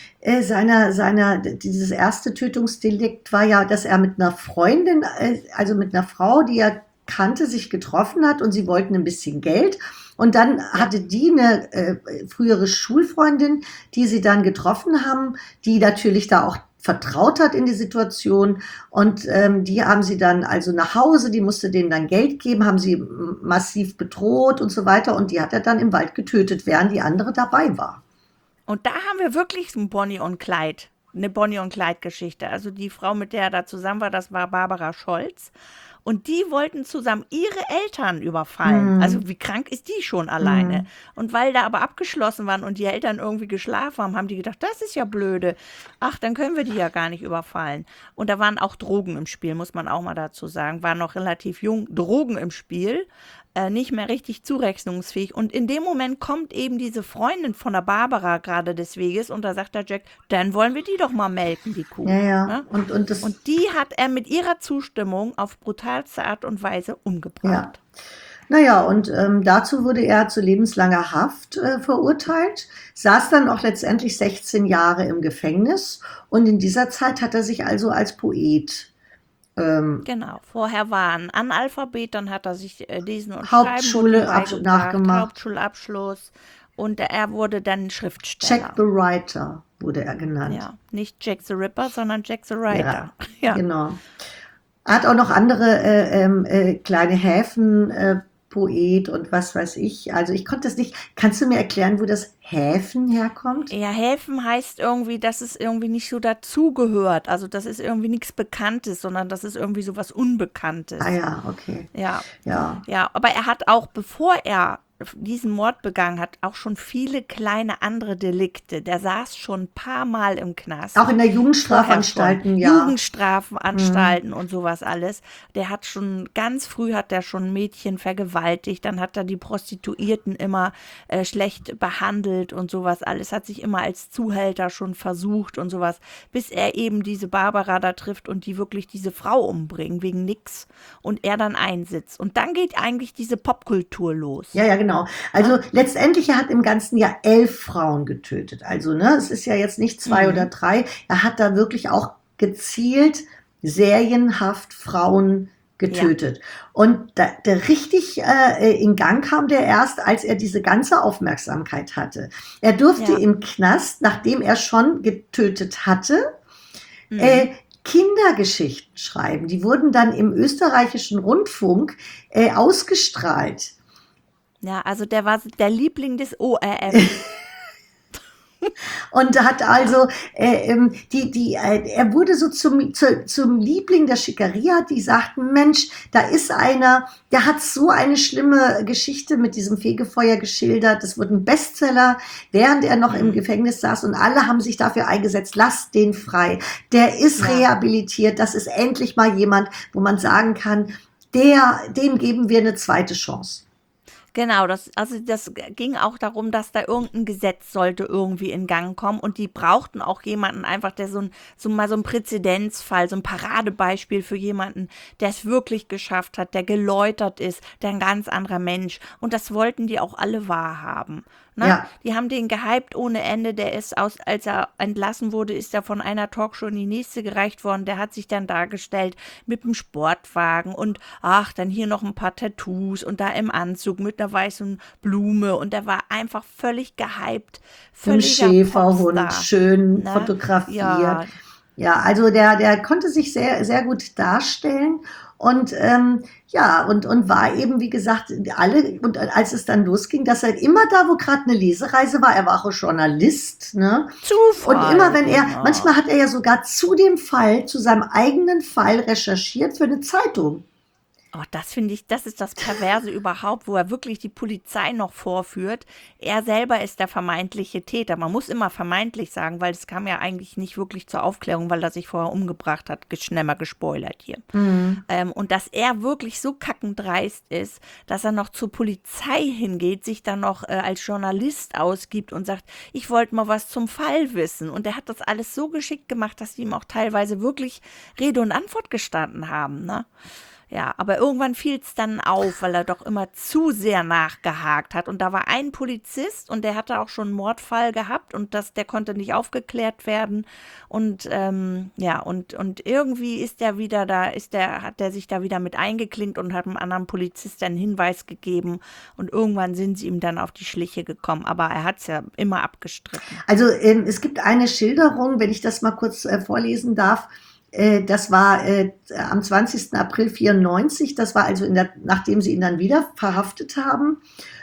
dieses erste Tötungsdelikt war ja, dass er mit einer Freundin, also mit einer Frau, die er kannte, sich getroffen hat und sie wollten ein bisschen Geld. Und dann hatte die eine frühere Schulfreundin, die sie dann getroffen haben, die natürlich da auch vertraut hat in die Situation. Und die haben sie dann also nach Hause, die musste denen dann Geld geben, haben sie massiv bedroht und so weiter. Und die hat er dann im Wald getötet, während die andere dabei war. Und da haben wir wirklich eine Bonnie und Clyde-Geschichte. Also die Frau, mit der er da zusammen war, das war Barbara Scholz. Und die wollten zusammen ihre Eltern überfallen. Also wie krank ist die schon alleine? Und weil da aber abgeschlossen waren und die Eltern irgendwie geschlafen haben, haben die gedacht, das ist ja blöde. Ach, dann können wir die ja gar nicht überfallen. Und da waren auch Drogen im Spiel, muss man auch mal dazu sagen. War noch relativ jung, Drogen im Spiel. Nicht mehr richtig zurechnungsfähig. Und in dem Moment kommt eben diese Freundin von der Barbara gerade des Weges und da sagt der Jack, dann wollen wir die doch mal melken, die Kuh. Ja. Ne? Und die hat er mit ihrer Zustimmung auf brutalste Art und Weise umgebracht. Ja. Naja, und dazu wurde er zu lebenslanger Haft verurteilt, saß dann auch letztendlich 16 Jahre im Gefängnis und in dieser Zeit hat er sich also als Poet Genau, vorher war er ein Analphabet, dann hat er sich Lesen und Hauptschule Schreiben beigebracht, nachgemacht. Hauptschulabschluss Und er wurde dann Jack Schriftsteller. the Writer wurde er genannt. Ja, nicht Jack the Ripper, sondern Jack the Writer. Ja. Genau. Er hat auch noch andere kleine Häfen, Poet und was weiß ich. Also ich konnte das nicht. Kannst du mir erklären, wo das Häfen herkommt? Ja, helfen heißt irgendwie, dass es irgendwie nicht so dazugehört. Also das ist irgendwie nichts Bekanntes, sondern das ist irgendwie so was Unbekanntes. Ah ja, okay. Ja, Ja. ja, aber er hat auch, bevor er diesen Mord begangen hat, auch schon viele kleine andere Delikte. Der saß schon ein paar Mal im Knast. Auch in der Vorher Jugendstrafanstalten, schon. ja. Jugendstrafenanstalten und sowas alles. Der hat schon, ganz früh hat er schon Mädchen vergewaltigt, dann hat er die Prostituierten immer schlecht behandelt und sowas alles, hat sich immer als Zuhälter schon versucht und sowas, bis er eben diese Barbara da trifft und die wirklich diese Frau umbringen, wegen nix, und er dann einsitzt. Und dann geht eigentlich diese Popkultur los. Ja, ja, genau. Also letztendlich, er hat im ganzen Jahr 11 Frauen getötet. Also, ne, es ist ja jetzt nicht 2 oder 3. Er hat da wirklich auch gezielt, serienhaft Frauen getötet. Und der richtig in Gang kam der erst, als er diese ganze Aufmerksamkeit hatte. Er durfte Ja. im Knast, nachdem er schon getötet hatte, Kindergeschichten schreiben. Die wurden dann im österreichischen Rundfunk ausgestrahlt. Ja, also der war der Liebling des ORF. Und hat also, er wurde so zum Liebling der Schickeria, die sagten, Mensch, da ist einer, der hat so eine schlimme Geschichte mit diesem Fegefeuer geschildert, das wurde ein Bestseller, während er noch im Gefängnis saß, und alle haben sich dafür eingesetzt, lasst den frei, der ist rehabilitiert, das ist endlich mal jemand, wo man sagen kann, dem geben wir eine zweite Chance. Genau, das ging auch darum, dass da irgendein Gesetz sollte irgendwie in Gang kommen, und die brauchten auch jemanden einfach, der mal so ein Präzedenzfall, so ein Paradebeispiel für jemanden, der es wirklich geschafft hat, der geläutert ist, der ein ganz anderer Mensch, und das wollten die auch alle wahrhaben. Ne? Ja. Die haben den gehypt ohne Ende, der ist als er entlassen wurde, ist er von einer Talkshow in die nächste gereicht worden, der hat sich dann dargestellt mit einem Sportwagen und dann hier noch ein paar Tattoos und da im Anzug mit einer weißen Blume, und der war einfach völlig gehypt, Ein völliger Schäferhund, Popstar, schön ne? fotografiert. Ja, Ja, also der konnte sich sehr, sehr gut darstellen und und war eben, wie gesagt, und als es dann losging, dass er immer da, wo gerade eine Lesereise war, er war auch Journalist, ne? Zufall. Und immer wenn genau. manchmal hat er ja sogar zu seinem eigenen Fall recherchiert für eine Zeitung. Oh, das finde ich, das ist das Perverse überhaupt, wo er wirklich die Polizei noch vorführt. Er selber ist der vermeintliche Täter. Man muss immer vermeintlich sagen, weil es kam ja eigentlich nicht wirklich zur Aufklärung, weil er sich vorher umgebracht hat. Schnell mal gespoilert hier. Und dass er wirklich so kackendreist ist, dass er noch zur Polizei hingeht, sich dann noch als Journalist ausgibt und sagt, ich wollte mal was zum Fall wissen. Und er hat das alles so geschickt gemacht, dass die ihm auch teilweise wirklich Rede und Antwort gestanden haben, ne? Ja, aber irgendwann fiel es dann auf, weil er doch immer zu sehr nachgehakt hat. Und da war ein Polizist, und der hatte auch schon einen Mordfall gehabt, und der konnte nicht aufgeklärt werden. Und und irgendwie ist der wieder hat der sich da wieder mit eingeklinkt und hat einem anderen Polizist einen Hinweis gegeben. Und irgendwann sind sie ihm dann auf die Schliche gekommen. Aber er hat es ja immer abgestritten. Also es gibt eine Schilderung, wenn ich das mal kurz vorlesen darf. Das war am 20. April 1994, das war also nachdem sie ihn dann wieder verhaftet haben.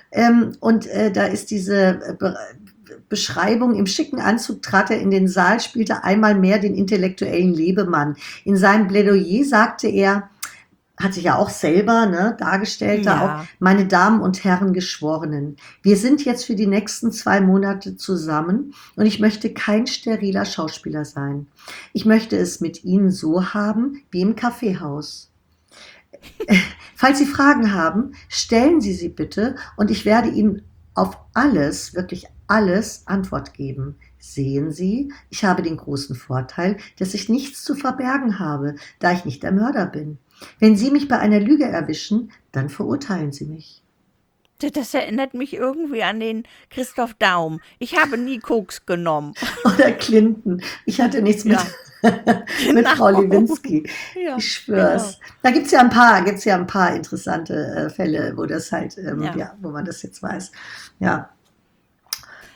Da ist diese Beschreibung: Im schicken Anzug trat er in den Saal, spielte einmal mehr den intellektuellen Lebemann. In seinem Plädoyer sagte er, hat sich ja auch selber dargestellt, da auch, meine Damen und Herren Geschworenen, wir sind jetzt für die nächsten 2 Monate zusammen, und ich möchte kein steriler Schauspieler sein. Ich möchte es mit Ihnen so haben wie im Kaffeehaus. Falls Sie Fragen haben, stellen Sie sie bitte, und ich werde Ihnen auf alles, wirklich alles, Antwort geben. Sehen Sie, ich habe den großen Vorteil, dass ich nichts zu verbergen habe, da ich nicht der Mörder bin. Wenn Sie mich bei einer Lüge erwischen, dann verurteilen Sie mich. Das erinnert mich irgendwie an den Christoph Daum. Ich habe nie Koks genommen. Oder Clinton. Ich hatte nichts mit, mit Frau Lewinsky. Ja, Ich schwör's. genau. Da gibt's ja ein paar interessante Fälle, wo das halt, wo man das jetzt weiß. Ja.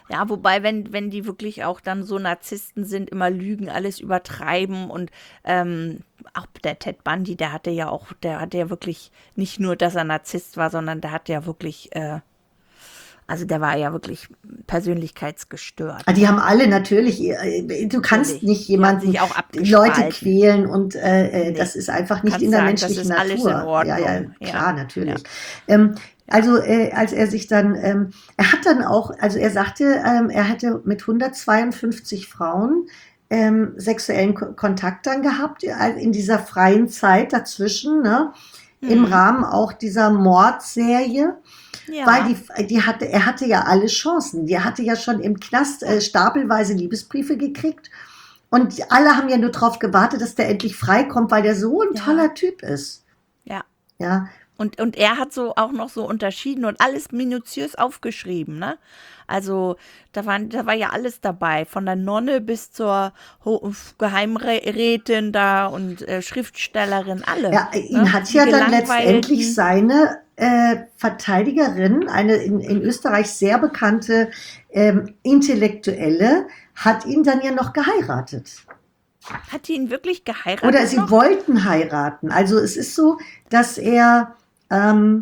Ja, wobei, wenn die wirklich auch dann so Narzissten sind, immer lügen, alles übertreiben und auch der Ted Bundy, der hatte ja wirklich nicht nur, dass er Narzisst war, sondern der hatte ja wirklich, also der war ja wirklich persönlichkeitsgestört, Die ne? haben alle natürlich, du kannst Natürlich. nicht Die haben jemanden, sich auch Leute abgespalten. quälen und Nee. das ist einfach Du nicht in kannst der sagen, das menschlichen ist alles in Natur. Ja, ja, Ordnung. Ja, klar, ja, natürlich. Ähm, ja. als er sich dann, er hat dann auch, also er sagte, er hätte mit 152 Frauen sexuellen Kontakt dann gehabt, in dieser freien Zeit dazwischen, ne? Im Hm. Rahmen auch dieser Mordserie. Weil Ja, er hatte ja alle Chancen. Die hatte ja schon im Knast ja, stapelweise Liebesbriefe gekriegt. Und alle haben ja nur darauf gewartet, dass der endlich freikommt, weil der so ein ja, toller Typ ist. ja. Ja, Und er hat so auch noch so unterschieden und alles minutiös aufgeschrieben, ne? Also da war ja alles dabei, von der Nonne bis zur Geheimrätin da und Schriftstellerin, alle, ja, ihn ne? hat Die ja dann letztendlich Gelangweilten. seine Verteidigerin, eine in Österreich sehr bekannte Intellektuelle, hat ihn dann ja noch geheiratet. Hat die ihn wirklich Oder geheiratet sie noch? wollten heiraten. Also es ist so, dass er ähm,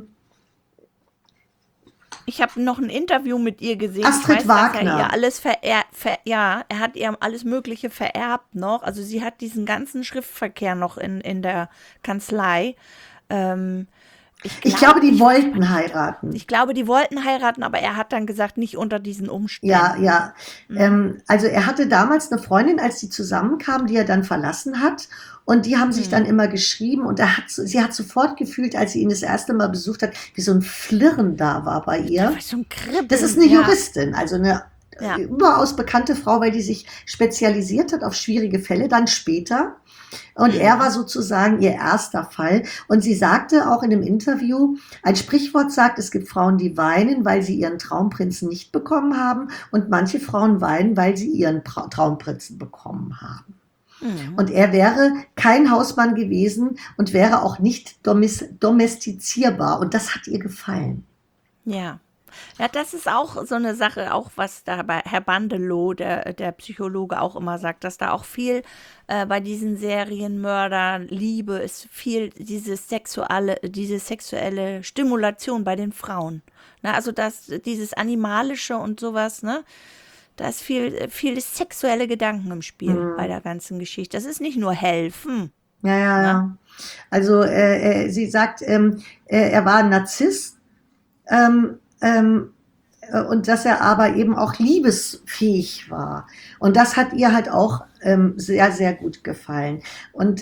Ich habe noch ein Interview mit ihr gesehen. Ich Astrid weiß, dass er ihr Wagner. alles ja, er hat ihr alles Mögliche vererbt noch. Also sie hat diesen ganzen Schriftverkehr noch in der Kanzlei. Ähm, Ich glaube, die ich weiß aber wollten nicht. heiraten. Ich glaube, die wollten heiraten, aber er hat dann gesagt, nicht unter diesen Ja, Umständen. ja. Mhm. Also er hatte damals eine Freundin, als die zusammenkamen, die er dann verlassen hat. Und die haben sich dann Mhm. immer geschrieben und sie hat sofort gefühlt, als sie ihn das erste Mal besucht hat, wie so ein Flirren da war bei Da war ihr. so ein Das ist Kribbeln. eine Ja, Juristin, also eine ja. überaus bekannte Frau, weil die sich spezialisiert hat auf schwierige Fälle, dann später. Und er war Mhm. sozusagen ihr erster Fall. Und sie sagte auch in dem Interview, ein Sprichwort sagt, es gibt Frauen, die weinen, weil sie ihren Traumprinzen nicht bekommen haben. Und manche Frauen weinen, weil sie ihren Traumprinzen bekommen haben. Mhm. Und er wäre kein Hausmann gewesen und wäre auch nicht domestizierbar. Und das hat ihr gefallen. Ja. Ja, das ist auch so eine Sache, auch was da bei Herr Bandelow, der Psychologe, auch immer sagt, dass da auch viel bei diesen Serienmördern, Liebe ist viel diese sexuelle Stimulation bei den Frauen. Ne, also dieses Animalische und sowas, ne? Da ist viel sexuelle Gedanken im Spiel bei Hm. der ganzen Geschichte. Das ist nicht nur helfen, Ja, ja, ne? ja. Also sie sagt, er war ein Narzisst. Ähm, ähm, und dass er aber eben auch liebesfähig war. Und das hat ihr halt auch sehr, sehr gut gefallen. Und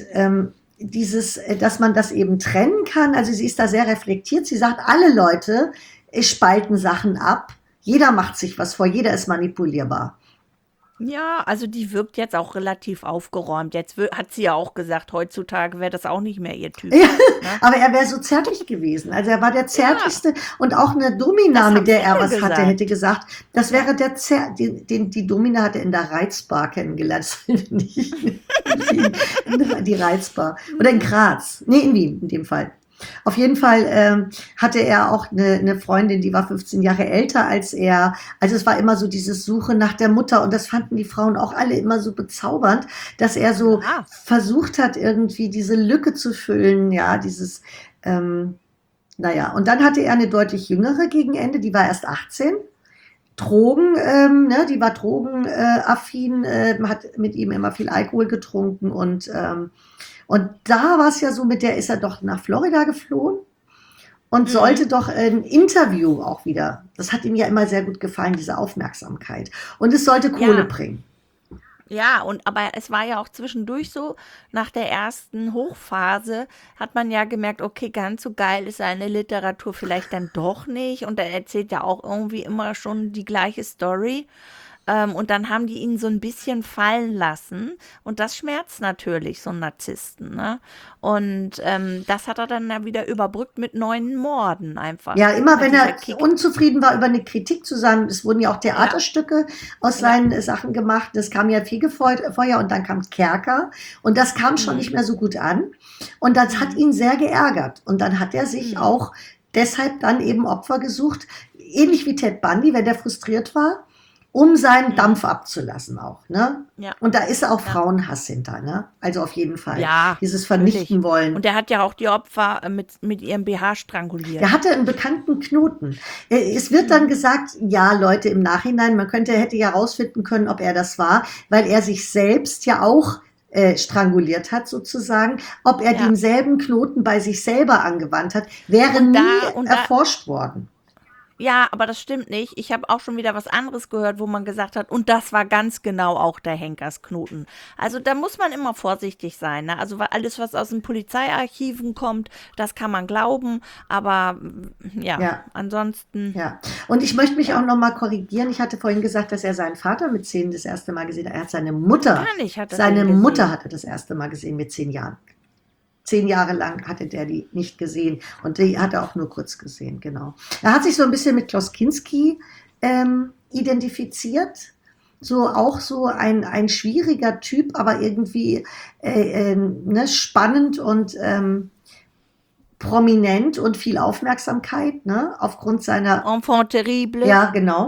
dass man das eben trennen kann, also sie ist da sehr reflektiert. Sie sagt, alle Leute spalten Sachen ab. Jeder macht sich was vor, jeder ist manipulierbar. Ja, also die wirkt jetzt auch relativ aufgeräumt. Jetzt hat sie ja auch gesagt, heutzutage wäre das auch nicht mehr ihr Typ, Ja, ne? aber er wäre so zärtlich gewesen. Also er war der Ja, zärtlichste und auch eine Domina, das mit haben der er viele was hatte, hätte gesagt. gesagt, das Ja. wäre die Domina hat er in der Reizbar kennengelernt. Das finde ich in Wien, die Reizbar. Oder in Mhm. Graz. Nee, in Wien in dem Fall. Auf jeden Fall hatte er auch eine Freundin, die war 15 Jahre älter als er. Also es war immer so diese Suche nach der Mutter und das fanden die Frauen auch alle immer so bezaubernd, dass er so Ja. versucht hat, irgendwie diese Lücke zu füllen, ja, naja. Und dann hatte er eine deutlich jüngere gegen Ende, die war erst 18. Drogen, ne, die war drogenaffin, hat mit ihm immer viel Alkohol getrunken und da war es ja so, mit der ist er doch nach Florida geflohen und sollte Mhm. doch ein Interview auch wieder. Das hat ihm ja immer sehr gut gefallen, diese Aufmerksamkeit. Und es sollte Kohle Ja. bringen. Ja, aber es war ja auch zwischendurch so, nach der ersten Hochphase hat man ja gemerkt, okay, ganz so geil ist seine Literatur vielleicht dann doch nicht. Und er erzählt ja auch irgendwie immer schon die gleiche Story. Und dann haben die ihn so ein bisschen fallen lassen. Und das schmerzt natürlich, so einen Narzissten, ne? Und das hat er dann ja wieder überbrückt mit neuen Morden Ja, einfach. immer Ne? wenn Dieser er Kick. unzufrieden war über eine Kritik zusammen, es wurden ja auch Ja, Theaterstücke aus ja. seinen Sachen gemacht, es kam ja Fegefeuer und dann kam Kerker und das kam schon nicht Mhm. mehr so gut an und das hat Mhm. ihn sehr geärgert und dann hat er sich Mhm. auch deshalb dann eben Opfer gesucht, ähnlich wie Ted Bundy, wenn der frustriert war um seinen Dampf abzulassen auch, ne? Ja. Und da ist auch Ja. Frauenhass hinter, ne? Also auf jeden Fall. Ja, Dieses Vernichten natürlich. wollen. Und der hat ja auch die Opfer mit ihrem BH stranguliert. Der hatte einen bekannten Knoten. Es wird dann gesagt, ja, Leute, im Nachhinein, hätte ja rausfinden können, ob er das war, weil er sich selbst ja auch stranguliert hat sozusagen. Ob er Ja. denselben Knoten bei sich selber angewandt hat, wäre Und nie da- erforscht worden. Ja, aber das stimmt nicht. Ich habe auch schon wieder was anderes gehört, wo man gesagt hat, und das war ganz genau auch der Henkersknoten. Also da muss man immer vorsichtig sein. Ne? Also alles, was aus den Polizeiarchiven kommt, das kann man glauben. Aber Ja. ansonsten. Ja, und ich möchte mich auch noch mal korrigieren. Ich hatte vorhin gesagt, dass er seinen Vater mit 10 das erste Mal gesehen hat. Er hat seine Mutter. Gar nicht hat er Seine den gesehen. Mutter hat er das erste Mal gesehen mit 10 Jahren. 10 Jahre lang hatte der die nicht gesehen und die hat er auch nur kurz gesehen, genau. Er hat sich so ein bisschen mit Klaus Kinski identifiziert. Auch so ein schwieriger Typ, aber irgendwie spannend und prominent und viel Aufmerksamkeit, ne? Aufgrund seiner Enfant terrible. Ja, genau.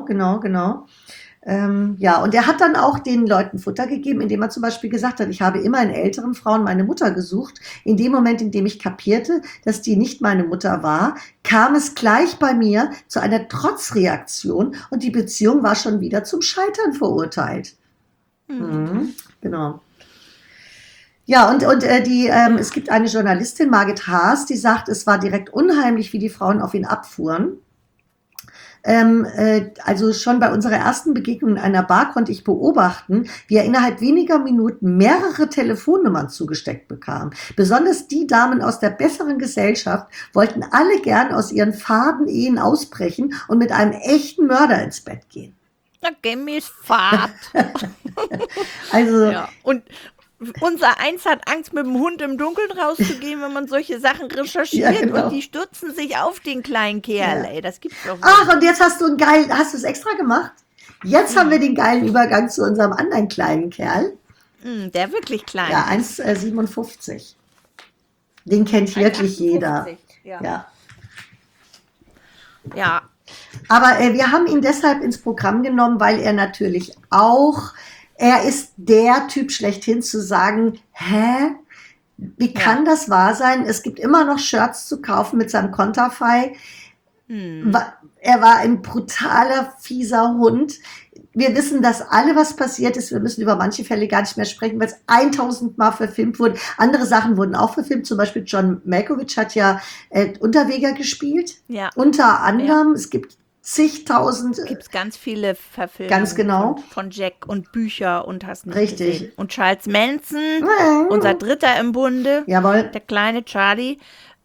Und er hat dann auch den Leuten Futter gegeben, indem er zum Beispiel gesagt hat, ich habe immer in älteren Frauen meine Mutter gesucht. In dem Moment, in dem ich kapierte, dass die nicht meine Mutter war, kam es gleich bei mir zu einer Trotzreaktion und die Beziehung war schon wieder zum Scheitern verurteilt. Genau. Ja, und es gibt eine Journalistin, Margit Haas, die sagt, es war direkt unheimlich, wie die Frauen auf ihn abfuhren. Also schon bei unserer ersten Begegnung in einer Bar konnte ich beobachten, wie er innerhalb weniger Minuten mehrere Telefonnummern zugesteckt bekam. Besonders die Damen aus der besseren Gesellschaft wollten alle gern aus ihren faden Ehen ausbrechen und mit einem echten Mörder ins Bett gehen. Na, geh mir Fahrt. Also, Ja. Und unser Eins hat Angst, mit dem Hund im Dunkeln rauszugehen, wenn man solche Sachen recherchiert. Ja, genau. Und die stürzen sich auf den kleinen Kerl, Ja. ey. Das gibt's doch ach, und jetzt hast du es extra gemacht? Jetzt haben wir den geilen Übergang zu unserem anderen kleinen Kerl. Der wirklich klein. Ja, 1,57. Den kennt wirklich jeder. 1,58, Ja. Ja. Ja. Aber wir haben ihn deshalb ins Programm genommen, weil er natürlich auch, er ist der Typ schlechthin zu sagen, wie kann das wahr sein? Es gibt immer noch Shirts zu kaufen mit seinem Konterfei. Er war ein brutaler, fieser Hund. Wir wissen das alle, was passiert ist. Wir müssen über manche Fälle gar nicht mehr sprechen, weil es 1000 Mal verfilmt wurde. Andere Sachen wurden auch verfilmt. Zum Beispiel John Malkovich hat ja Unterweger gespielt. Ja. Unter anderem, es gibt zigtausend. Gibt's ganz viele Verfilmungen Ganz genau. von Jack und Bücher und hast nicht Richtig. gesehen. Und Charles Manson, unser Dritter im Bunde, Jawohl. der kleine Charlie.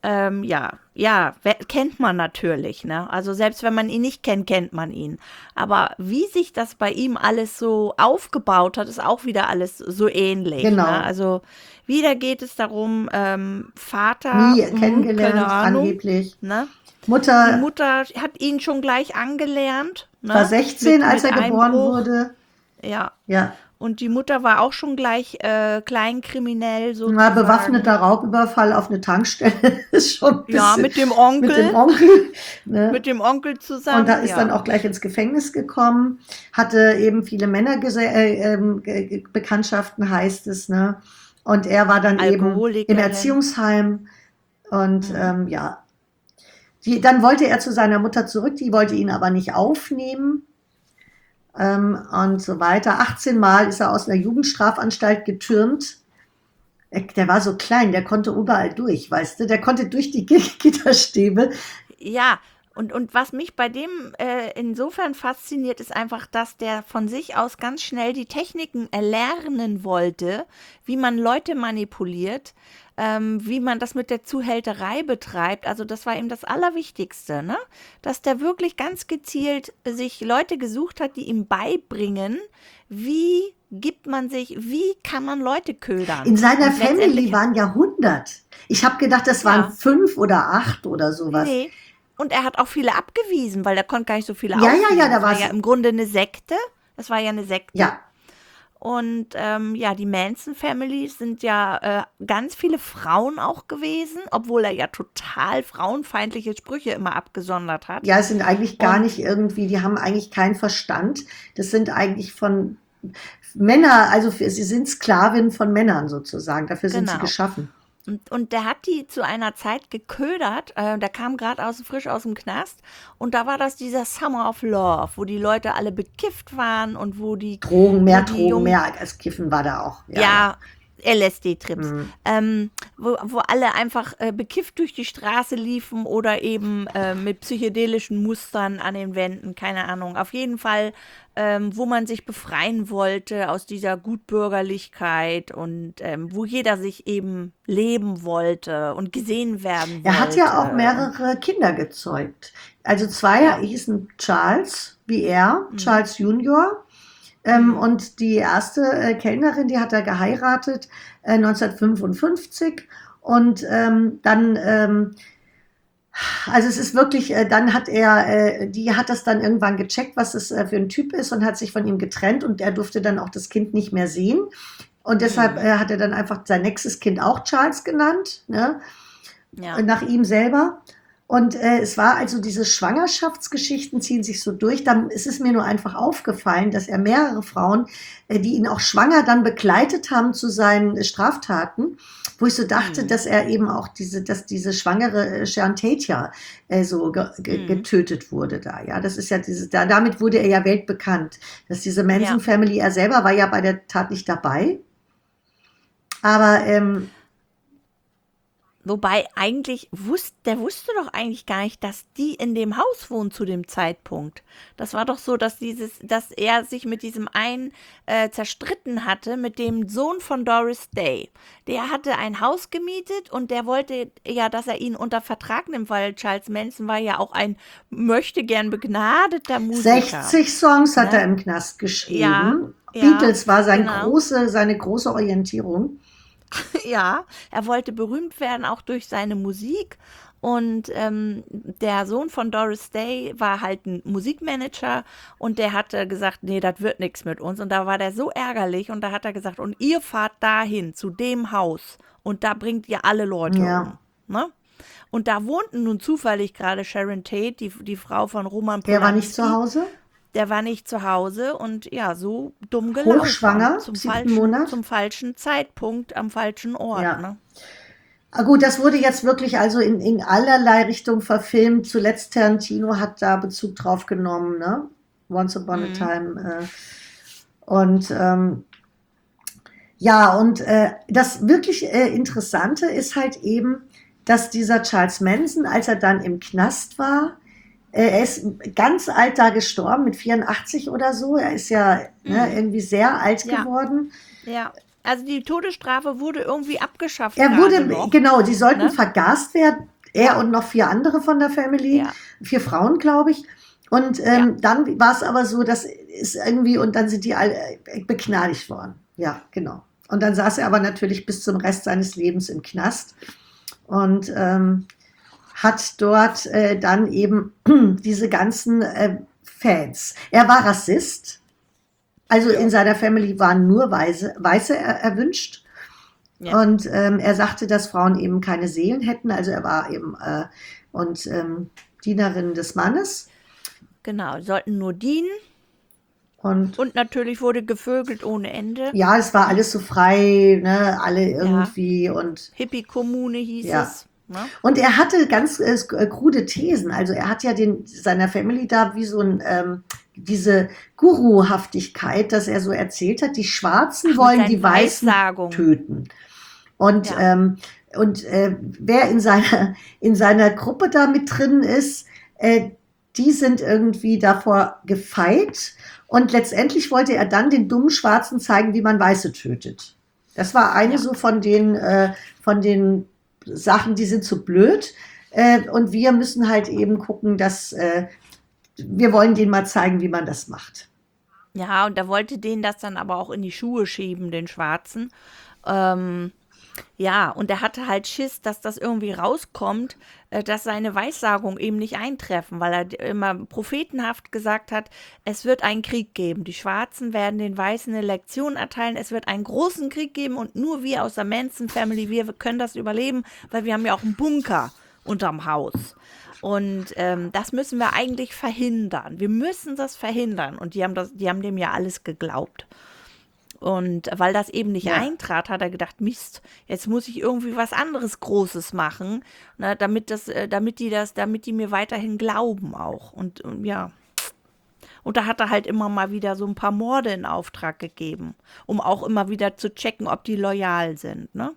Kennt man natürlich, ne? Also selbst wenn man ihn nicht kennt, kennt man ihn. Aber wie sich das bei ihm alles so aufgebaut hat, ist auch wieder alles so ähnlich. Genau. Ne? Also wieder geht es darum, Vater, Nie kennengelernt, keine Ahnung, angeblich. ne? Die Mutter Mutter hat ihn schon gleich angelernt. Ne? war 16, Mit als er geboren Einbruch. wurde. Ja. Ja. Und die Mutter war auch schon gleich kleinkriminell sozusagen. Na, bewaffneter Raubüberfall auf eine Tankstelle ist schon ein bisschen, Ja, mit dem Onkel. Mit dem Onkel. Ne? Mit dem Onkel zusammen. Und da ist dann auch gleich ins Gefängnis gekommen, hatte eben viele Männerbekanntschaften, heißt es, ne? Und er war dann eben Alkoholikerin. im Erziehungsheim und dann wollte er zu seiner Mutter zurück, die wollte ihn aber nicht aufnehmen und so weiter. 18 Mal ist er aus einer Jugendstrafanstalt getürmt. Der war so klein, der konnte überall durch, weißt du, der konnte durch die Gitterstäbe. Ja, und was mich bei dem insofern fasziniert, ist einfach, dass der von sich aus ganz schnell die Techniken erlernen wollte, wie man Leute manipuliert, wie man das mit der Zuhälterei betreibt. Also das war ihm das Allerwichtigste, ne? Dass der wirklich ganz gezielt sich Leute gesucht hat, die ihm beibringen, wie kann man Leute ködern. In seiner Und Family letztendlich- waren ja 100. Ich habe gedacht, das waren Ja. 5 oder 8 oder sowas. Nee. Und er hat auch viele abgewiesen, weil er konnte gar nicht so viele Ja, ja, aufnehmen. ja, da Das war war's- ja im Grunde eine Sekte. Das war ja eine Sekte. Ja, Und ja, die Manson Family sind ja ganz viele Frauen auch gewesen, obwohl er ja total frauenfeindliche Sprüche immer abgesondert hat. Ja, es sind eigentlich gar Und nicht irgendwie, die haben eigentlich keinen Verstand. Das sind eigentlich von Männer, also sie sind Sklavinnen von Männern sozusagen. Dafür sind sie genau. geschaffen. Und der hat die zu einer Zeit geködert, der kam gerade frisch aus dem Knast und da war das dieser Summer of Love, wo die Leute alle bekifft waren und wo die Drogen, Jungen, mehr als Kiffen war da auch. Ja, ja. ja, LSD-Trips, Mhm. wo alle einfach bekifft durch die Straße liefen oder eben mit psychedelischen Mustern an den Wänden, keine Ahnung. Auf jeden Fall, wo man sich befreien wollte aus dieser Gutbürgerlichkeit und wo jeder sich eben leben wollte und gesehen werden Er hat ja auch wollte. mehrere Kinder gezeugt. Also zwei Ja. hießen Charles, wie er, Mhm. Charles Junior. Mhm. Und die erste Kellnerin, die hat er geheiratet 1955. Und dann, also es ist wirklich, dann hat die hat das dann irgendwann gecheckt, was es für ein Typ ist und hat sich von ihm getrennt und er durfte dann auch das Kind nicht mehr sehen. Und deshalb Mhm. hat er dann einfach sein nächstes Kind auch Charles genannt, ne? Ja. Nach ihm selber. Und es war also, diese Schwangerschaftsgeschichten ziehen sich so durch. Dann ist es mir nur einfach aufgefallen, dass er mehrere Frauen, die ihn auch schwanger dann begleitet haben zu seinen Straftaten, wo ich so dachte, Mhm. dass er eben auch dass diese schwangere Sharon Tate ja so Mhm. getötet wurde da. Ja, das ist ja damit wurde er ja weltbekannt. Dass diese Manson Ja. Family, er selber war ja bei der Tat nicht dabei. Aber Wobei eigentlich der wusste doch eigentlich gar nicht, dass die in dem Haus wohnen zu dem Zeitpunkt. Das war doch so, dass er sich mit diesem einen zerstritten hatte, mit dem Sohn von Doris Day. Der hatte ein Haus gemietet und der wollte ja, dass er ihn unter Vertrag nimmt, weil Charles Manson war ja auch ein möchte gern begnadeter Musiker. 60 Songs hat er Ne? im Knast Ja, geschrieben. ja, Beatles war genau. seine große Orientierung. Ja, er wollte berühmt werden, auch durch seine Musik. Und der Sohn von Doris Day war halt ein Musikmanager und der hatte gesagt, nee, das wird nichts mit uns. Und da war der so ärgerlich und da hat er gesagt, und ihr fahrt dahin, zu dem Haus und da bringt ihr alle Leute Ja, um. Ne? Und da wohnten nun zufällig gerade Sharon Tate, die Frau von Roman der war nicht zu Polanski. Hause. Der war nicht zu Hause und ja, so dumm gelaufen. Hochschwanger, 7. Monat. Zum falschen Zeitpunkt, am falschen Ort, Ja. ne? Ah, gut, das wurde jetzt wirklich also in allerlei Richtungen verfilmt. Zuletzt Tarantino hat da Bezug drauf genommen, ne? Once Upon a Mhm. Time. Und ja, und das wirklich Interessante ist halt eben, dass dieser Charles Manson, als er dann im Knast war, er ist ganz alt da gestorben, mit 84 oder so. Er ist ja Mhm. irgendwie sehr alt Ja, geworden. ja. Also die Todesstrafe wurde irgendwie abgeschafft Er gerade wurde, noch, genau, die sollten ne? vergast werden. Er Ja, und noch 4 andere von der Family, ja, 4 Frauen, glaube ich. Und ja, dann war es aber so, dass ist irgendwie, und dann sind die alle begnadigt worden. Ja, genau. Und dann saß er aber natürlich bis zum Rest seines Lebens im Knast und hat dort dann eben diese ganzen Fans. Er war Rassist, also in ja, seiner Family waren nur Weiße erwünscht. ja. Und er sagte, dass Frauen eben keine Seelen hätten. Also er war eben und Dienerin des Mannes. Genau, die sollten nur dienen Und und natürlich wurde gevögelt ohne Ende, ja, es war ne? alles so frei, ne, alle Ja, irgendwie und Hippie-Kommune hieß ja. es, ne? Und er hatte ganz krude Thesen. Also er hat ja seiner Family da wie so diese Guruhaftigkeit, dass er so erzählt hat, die Schwarzen Ach, mit wollen die seinen Weißen Weissagungen. töten. Und, Ja, wer in seiner Gruppe da mit drin ist, die sind irgendwie davor gefeit. Und letztendlich wollte er dann den dummen Schwarzen zeigen, wie man Weiße tötet. Das war eine ja. so von den Sachen, die sind zu blöd. Und wir müssen halt eben gucken, dass wir wollen denen mal zeigen, wie man das macht. Ja, und er wollte denen das dann aber auch in die Schuhe schieben, den Schwarzen. Ähm, Ja, und er hatte halt Schiss, dass das irgendwie rauskommt, dass seine Weissagung eben nicht eintreffen, weil er immer prophetenhaft gesagt hat, es wird einen Krieg geben. Die Schwarzen werden den Weißen eine Lektion erteilen. Es wird einen großen Krieg geben und nur wir aus der Manson Family, wir können das überleben, weil wir haben ja auch einen Bunker unterm Haus. Und das müssen wir eigentlich verhindern. Wir müssen das verhindern. Und die haben dem ja alles geglaubt. Und weil das eben nicht Ja. eintrat, hat er gedacht, Mist, jetzt muss ich irgendwie was anderes Großes machen, ne, damit die mir weiterhin glauben auch. Und ja. Und da hat er halt immer mal wieder so ein paar Morde in Auftrag gegeben, um auch immer wieder zu checken, ob die loyal sind, ne?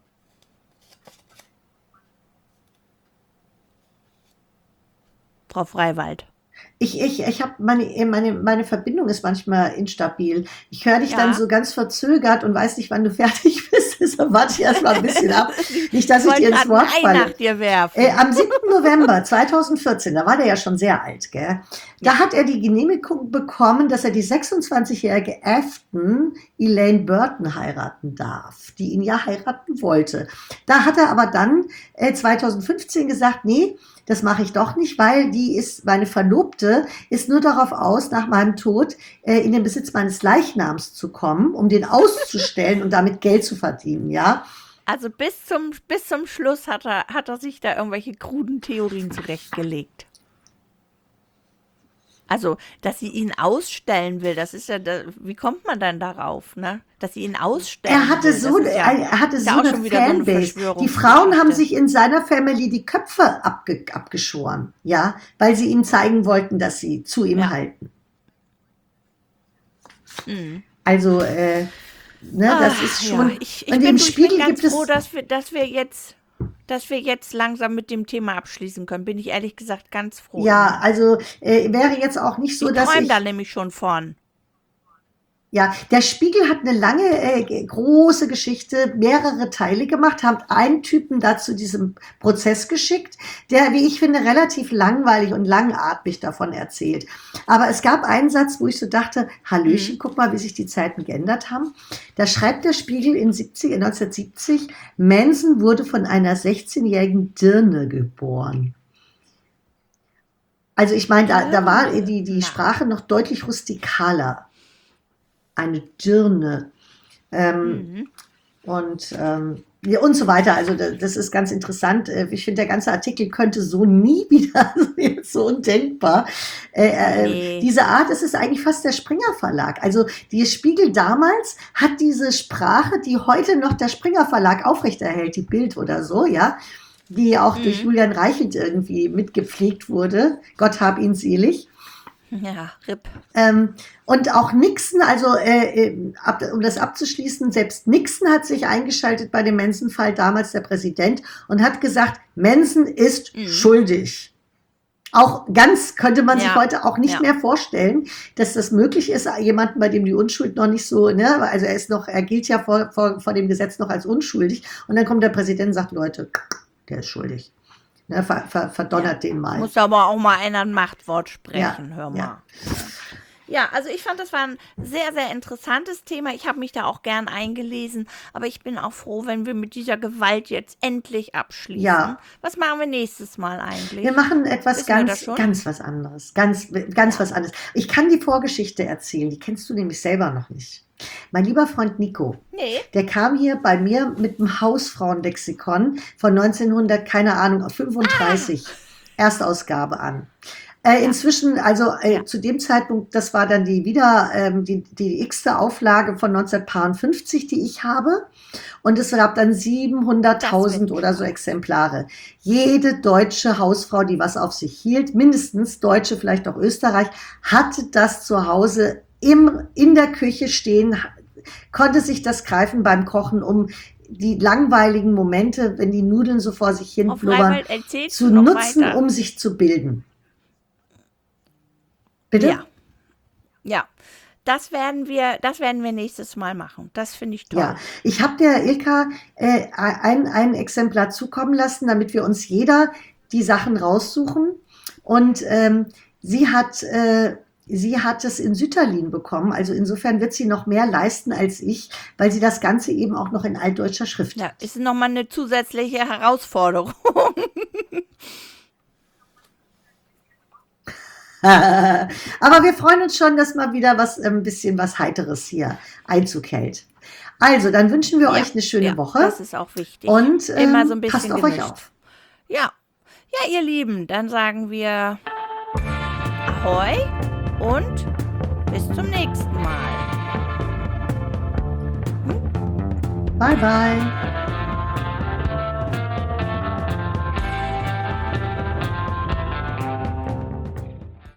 Frau Freiwald. Ich habe meine Verbindung ist manchmal instabil. Ich höre dich dann Ja. so ganz verzögert und weiß nicht, wann du fertig bist. Deshalb warte ich erst mal ein bisschen ab. Nicht, dass ich wollte dir ins gerade Wort ein Ei falle. nach dir werfen. Am 7. November 2014, da war der ja schon sehr alt, gell? Da hat er die Genehmigung bekommen, dass er die 26-jährige Afton Elaine Burton heiraten darf, die ihn ja heiraten wollte. Da hat er aber dann 2015 gesagt, nee, das mache ich doch nicht, weil meine Verlobte ist nur darauf aus, nach meinem Tod in den Besitz meines Leichnams zu kommen, um den auszustellen und damit Geld zu verdienen, ja. Also bis zum Schluss hat er sich da irgendwelche kruden Theorien zurechtgelegt. Also, dass sie ihn ausstellen will, das ist ja, wie kommt man dann darauf, ne? Dass sie ihn ausstellen Er hatte will, so, das ist ja, er hatte ist so ja auch eine schon wieder so eine Fanbase. Die Frauen haben Verschwörungsgeschichte. sich in seiner Family die Köpfe abgeschoren, ja, weil sie ihm zeigen wollten, dass sie zu ihm Ja. halten. Also, ne, das ist schon. Ja, ich und bin, im ich Spiegel bin ganz gibt es. froh, dass wir jetzt langsam mit dem Thema abschließen können. Bin ich ehrlich gesagt ganz froh. Ja, also wäre jetzt auch nicht so, Ich dass träume ich. da nämlich schon von. Ja, der Spiegel hat eine lange, große Geschichte, mehrere Teile gemacht, hat einen Typen da zu diesem Prozess geschickt, der, wie ich finde, relativ langweilig und langatmig davon erzählt. Aber es gab einen Satz, wo ich so dachte, Hallöchen, guck mal, wie sich die Zeiten geändert haben. Da schreibt der Spiegel in 1970, Manson wurde von einer 16-jährigen Dirne geboren. Also ich meine, da war die Sprache noch deutlich rustikaler. Eine Dirne. Und so weiter. Also das ist ganz interessant. Ich finde, der ganze Artikel könnte so nie wieder, jetzt so undenkbar. Nee. Diese Art, es ist eigentlich fast der Springer Verlag. Also die Spiegel damals hat diese Sprache, die heute noch der Springer Verlag aufrechterhält, die Bild oder so, ja, die auch durch Julian Reichelt irgendwie mitgepflegt wurde. Gott hab ihn selig. Ja, RIP. Und auch Nixon, also um das abzuschließen, selbst Nixon hat sich eingeschaltet bei dem Manson-Fall, damals der Präsident, und hat gesagt, Manson ist schuldig. Auch ganz könnte man sich heute auch nicht mehr vorstellen, dass das möglich ist, jemanden, bei dem die Unschuld noch nicht so, ne, also er gilt ja vor dem Gesetz noch als unschuldig, und dann kommt der Präsident und sagt, Leute, der ist schuldig. Ne, verdonnert den mal. Muss aber auch mal einer ein Machtwort sprechen, hör mal. Ja. Ja, also ich fand, das war ein sehr, sehr interessantes Thema. Ich habe mich da auch gern eingelesen, aber ich bin auch froh, wenn wir mit dieser Gewalt jetzt endlich abschließen. Ja. Was machen wir nächstes Mal eigentlich? Wir machen etwas Wissen wir das schon? ganz was anderes. Ganz was anderes. Ich kann die Vorgeschichte erzählen, die kennst du nämlich selber noch nicht. Mein lieber Freund Nico, Nee. der kam hier bei mir mit dem Hausfrauenlexikon von 1935, Erstausgabe an. Inzwischen, also zu dem Zeitpunkt, das war dann die x-te Auflage von 1950, die ich habe. Und es gab dann 700.000 oder so Exemplare. Jede deutsche Hausfrau, die was auf sich hielt, mindestens Deutsche, vielleicht auch Österreich, hatte das zu Hause in der Küche stehen, konnte sich das greifen beim Kochen, um die langweiligen Momente, wenn die Nudeln so vor sich hin blubbern, zu nutzen, weiter? um sich zu bilden. Bitte? Ja. Ja. Das werden wir nächstes Mal machen. Das finde ich toll. Ja, ich habe der Ilka ein Exemplar zukommen lassen, damit wir uns jeder die Sachen raussuchen. Und sie hat sie hat es in Sütterlin bekommen. Also insofern wird sie noch mehr leisten als ich, weil sie das Ganze eben auch noch in altdeutscher Schrift Ja, hat. ist nochmal eine zusätzliche Herausforderung. Aber wir freuen uns schon, dass mal wieder ein bisschen was Heiteres hier Einzug hält. Also, dann wünschen wir euch eine schöne Woche Das ist auch wichtig. und Immer so ein bisschen passt auf euch gemischt. auf. Ja, ja, ihr Lieben, dann sagen wir Ahoi und bis zum nächsten Mal. Bye, bye.